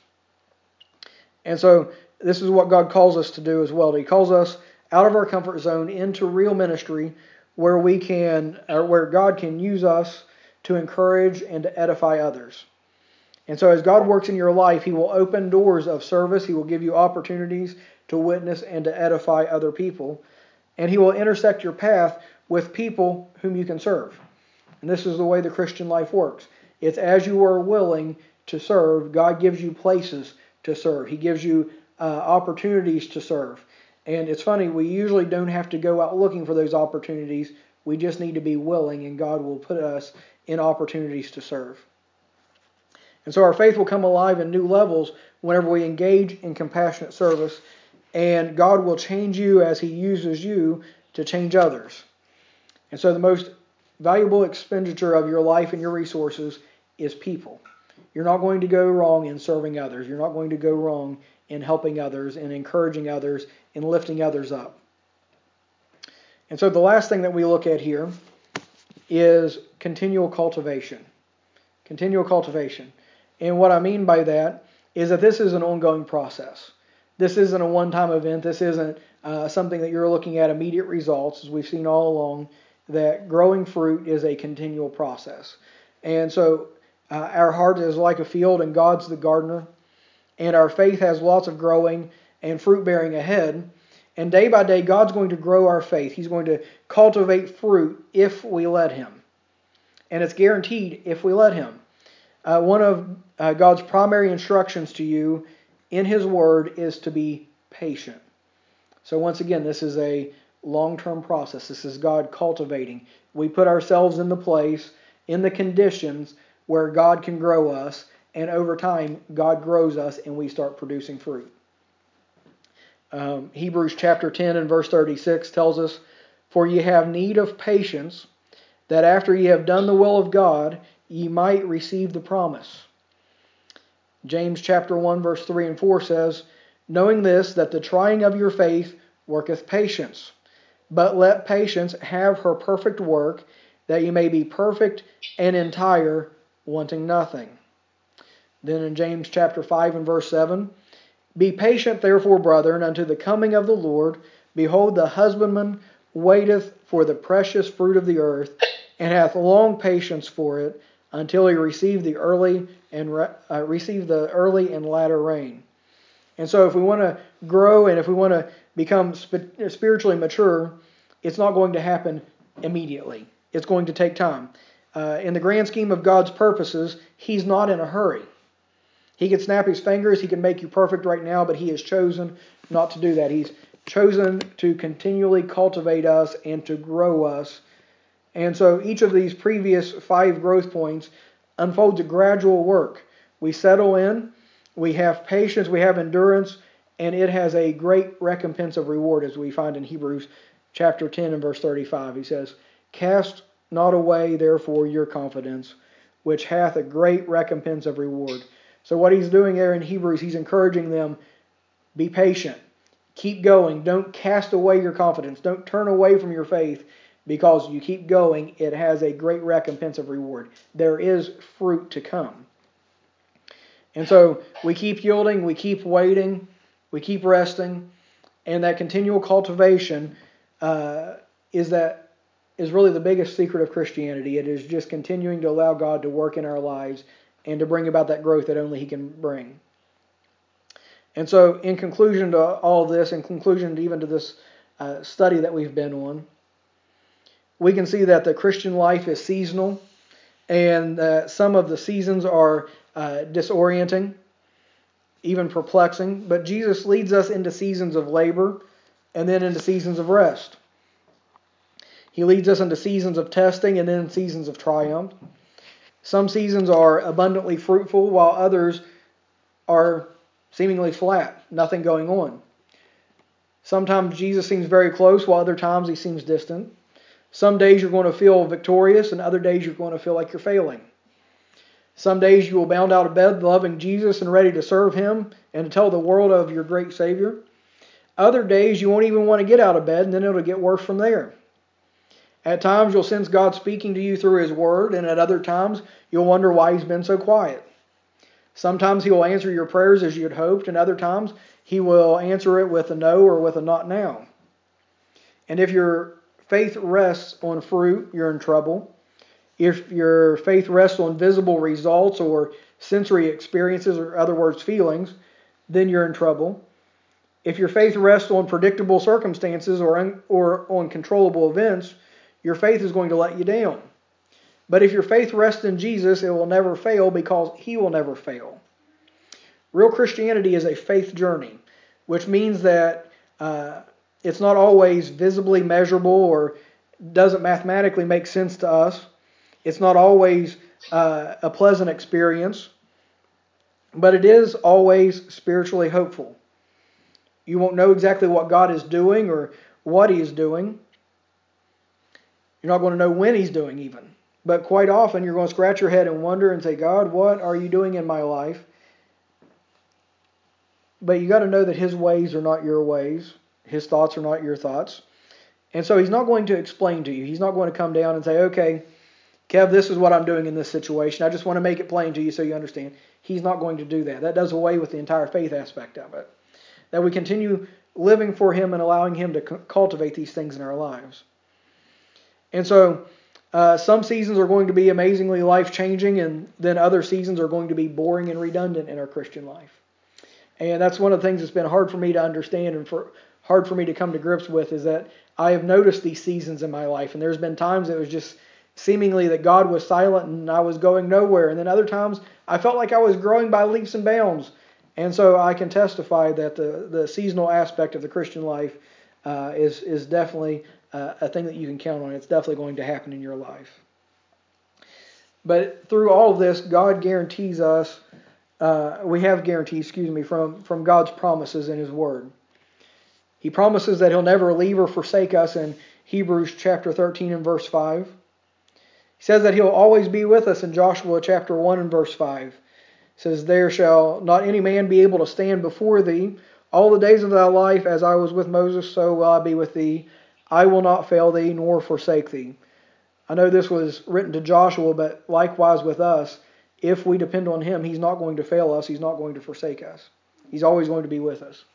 Speaker 1: And so this is what God calls us to do as well. He calls us out of our comfort zone into real ministry where we can, or where God can use us to encourage and to edify others. And so as God works in your life, He will open doors of service. He will give you opportunities to witness and to edify other people. And He will intersect your path with people whom you can serve. And this is the way the Christian life works. It's as you are willing to serve, God gives you places to serve. He gives you uh, opportunities to serve. And it's funny, we usually don't have to go out looking for those opportunities. We just need to be willing, and God will put us in opportunities to serve. And so our faith will come alive in new levels whenever we engage in compassionate service, and God will change you as He uses you to change others. And so the most valuable expenditure of your life and your resources is people. You're not going to go wrong in serving others. You're not going to go wrong in helping others, in encouraging others, in lifting others up. And so the last thing that we look at here is continual cultivation. Continual cultivation. And what I mean by that is that this is an ongoing process. This isn't a one-time event. This isn't uh, something that you're looking at immediate results, as we've seen all along, that growing fruit is a continual process. And so uh, our heart is like a field and God's the gardener. And our faith has lots of growing and fruit bearing ahead. And day by day, God's going to grow our faith. He's going to cultivate fruit if we let Him. And it's guaranteed if we let Him. Uh, one of uh, God's primary instructions to you in His Word is to be patient. So once again, this is a long-term process. This is God cultivating. We put ourselves in the place, in the conditions where God can grow us. And over time, God grows us and we start producing fruit. Um, Hebrews chapter ten and verse thirty-six tells us, "For ye have need of patience, that after ye have done the will of God, ye might receive the promise." James chapter one verse three and four says, "Knowing this, that the trying of your faith worketh patience. But let patience have her perfect work, that ye may be perfect and entire, wanting nothing." Then in James chapter five and verse seven, "Be patient therefore, brethren, unto the coming of the Lord. Behold, the husbandman waiteth for the precious fruit of the earth, and hath long patience for it, until he receive the early and uh, receive the early and latter rain." And so if we want to grow and if we want to become sp- spiritually mature, it's not going to happen immediately. It's going to take time. Uh, in the grand scheme of God's purposes, He's not in a hurry. He can snap His fingers, He can make you perfect right now, but He has chosen not to do that. He's chosen to continually cultivate us and to grow us. And so each of these previous five growth points unfolds a gradual work. We settle in, we have patience, we have endurance, and it has a great recompense of reward, as we find in Hebrews chapter ten and verse thirty-five. He says, "Cast not away therefore your confidence, which hath a great recompense of reward." So what he's doing there in Hebrews, he's encouraging them, be patient, keep going, don't cast away your confidence, don't turn away from your faith, because you keep going, it has a great recompense of reward. There is fruit to come. And so we keep yielding, we keep waiting, we keep resting, and that continual cultivation uh, is that is really the biggest secret of Christianity. It is just continuing to allow God to work in our lives and to bring about that growth that only He can bring. And so in conclusion to all of this, in conclusion to even to this uh, study that we've been on, we can see that the Christian life is seasonal, and uh, some of the seasons are uh, disorienting, even perplexing. But Jesus leads us into seasons of labor and then into seasons of rest. He leads us into seasons of testing and then seasons of triumph. Some seasons are abundantly fruitful, while others are seemingly flat, nothing going on. Sometimes Jesus seems very close, while other times He seems distant. Some days you're going to feel victorious, and other days you're going to feel like you're failing. Some days you will bound out of bed loving Jesus and ready to serve Him and to tell the world of your great Savior. Other days you won't even want to get out of bed, and then it'll get worse from there. At times you'll sense God speaking to you through His Word, and at other times you'll wonder why He's been so quiet. Sometimes He will answer your prayers as you had hoped, and other times He will answer it with a no or with a not now. And if your faith rests on fruit, you're in trouble. If your faith rests on visible results or sensory experiences, or other words, feelings, then you're in trouble. If your faith rests on predictable circumstances or, un- or on controllable events, your faith is going to let you down. But if your faith rests in Jesus, it will never fail, because He will never fail. Real Christianity is a faith journey. which means that uh, it's not always visibly measurable or doesn't mathematically make sense to us. It's not always uh, a pleasant experience, but it is always spiritually hopeful. You won't know exactly what God is doing or what He is doing. You're not going to know when He's doing even. But quite often you're going to scratch your head and wonder and say, God, what are you doing in my life? But you got to know that His ways are not your ways. His thoughts are not your thoughts. And so He's not going to explain to you. He's not going to come down and say, okay, Kev, this is what I'm doing in this situation. I just want to make it plain to you so you understand. He's not going to do that. That does away with the entire faith aspect of it. That we continue living for Him and allowing Him to cultivate these things in our lives. And so uh, some seasons are going to be amazingly life-changing, and then other seasons are going to be boring and redundant in our Christian life. And that's one of the things that's been hard for me to understand and for hard for me to come to grips with, is that I have noticed these seasons in my life. And there's been times it was just seemingly that God was silent and I was going nowhere. And then other times I felt like I was growing by leaps and bounds. And so I can testify that the, the seasonal aspect of the Christian life uh, is, is definitely uh, a thing that you can count on. It's definitely going to happen in your life. But through all of this, God guarantees us, uh, we have guarantees, excuse me, from, from God's promises in His Word. He promises that He'll never leave or forsake us in Hebrews chapter thirteen and verse five. He says that He'll always be with us in Joshua chapter one and verse five. It says, there shall not any man be able to stand before thee all the days of thy life. As I was with Moses, so will I be with thee. I will not fail thee nor forsake thee. I know this was written to Joshua, but likewise with us, if we depend on Him, He's not going to fail us. He's not going to forsake us. He's always going to be with us.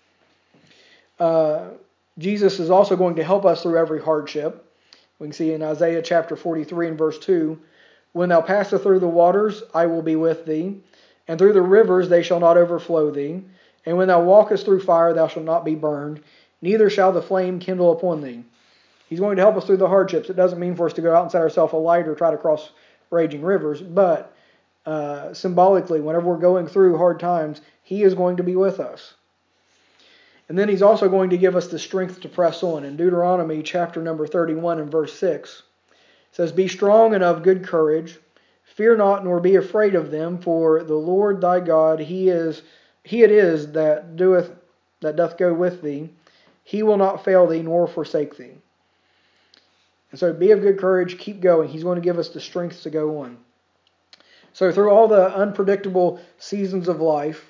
Speaker 1: Uh, Jesus is also going to help us through every hardship. We can see in Isaiah chapter forty-three and verse two, when thou passest through the waters, I will be with thee, and through the rivers they shall not overflow thee. And when thou walkest through fire, thou shalt not be burned, neither shall the flame kindle upon thee. He's going to help us through the hardships. It doesn't mean for us to go out and set ourselves alight or try to cross raging rivers, but uh, symbolically, whenever we're going through hard times, He is going to be with us. And then He's also going to give us the strength to press on. In Deuteronomy chapter number thirty-one and verse six, it says, be strong and of good courage. Fear not, nor be afraid of them, for the Lord thy God, He is He it is that doeth that doth go with thee. He will not fail thee, nor forsake thee. And so be of good courage, keep going. He's going to give us the strength to go on. So through all the unpredictable seasons of life,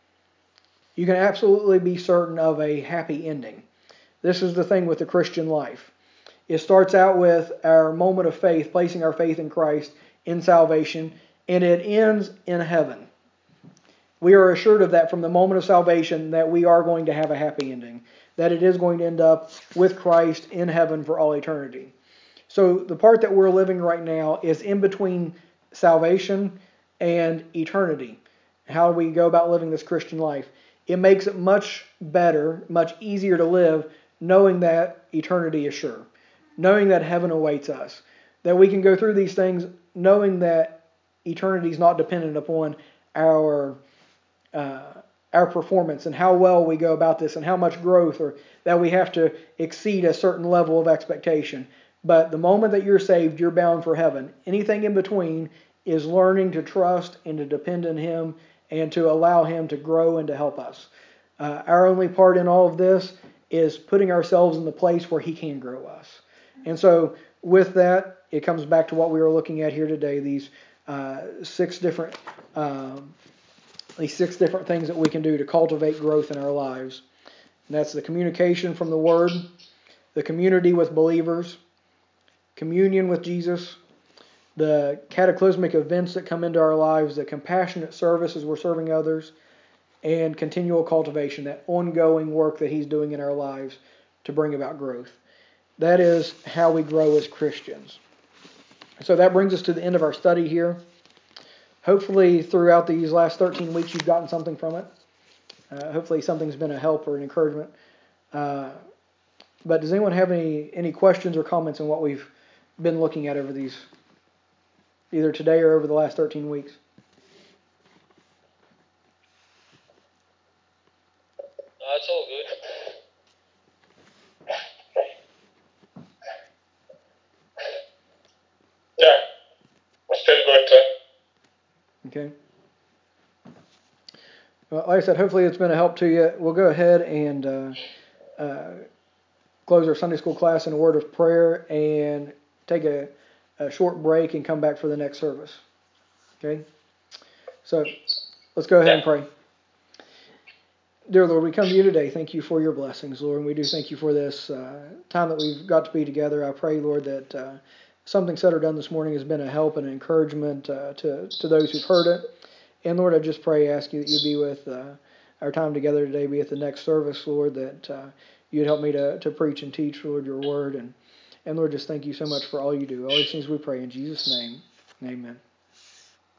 Speaker 1: you can absolutely be certain of a happy ending. This is the thing with the Christian life. It starts out with our moment of faith, placing our faith in Christ, in salvation, and it ends in heaven. We are assured of that from the moment of salvation, that we are going to have a happy ending, that it is going to end up with Christ in heaven for all eternity. So the part that we're living right now is in between salvation and eternity. How we go about living this Christian life. It makes it much better, much easier to live, knowing that eternity is sure. Knowing that heaven awaits us. That we can go through these things knowing that eternity is not dependent upon our uh, our performance and how well we go about this and how much growth, or that we have to exceed a certain level of expectation. But the moment that you're saved, you're bound for heaven. Anything in between is learning to trust and to depend on Him and to allow Him to grow and to help us. Uh, our only part in all of this is putting ourselves in the place where He can grow us. And so with that, it comes back to what we were looking at here today, these uh, six different um, these six different things that we can do to cultivate growth in our lives. And that's the communication from the Word, the community with believers, communion with Jesus, the cataclysmic events that come into our lives, the compassionate service as we're serving others, and continual cultivation, that ongoing work that He's doing in our lives to bring about growth. That is how we grow as Christians. So that brings us to the end of our study here. Hopefully throughout these last thirteen weeks you've gotten something from it. Uh, hopefully something's been a help or an encouragement. Uh, but does anyone have any, any questions or comments on what we've been looking at over these, either today or over the last thirteen weeks?
Speaker 2: That's all good.
Speaker 1: Okay. Well, like I said, hopefully it's been a help to you. We'll go ahead and uh, uh, close our Sunday school class in a word of prayer and take a, a short break and come back for the next service. Okay? So let's go ahead and pray. Dear Lord, we come to you today. Thank you for your blessings, Lord, and we do thank you for this uh, time that we've got to be together. I pray, Lord, that uh, something said or done this morning has been a help and an encouragement uh, to, to those who've heard it. And Lord, I just pray, ask you that you'd be with uh, our time together today, be at the next service, Lord, that uh, you'd help me to, to preach and teach, Lord, your word. And, and Lord, just thank you so much for all you do. All these things we pray in Jesus' name. Amen.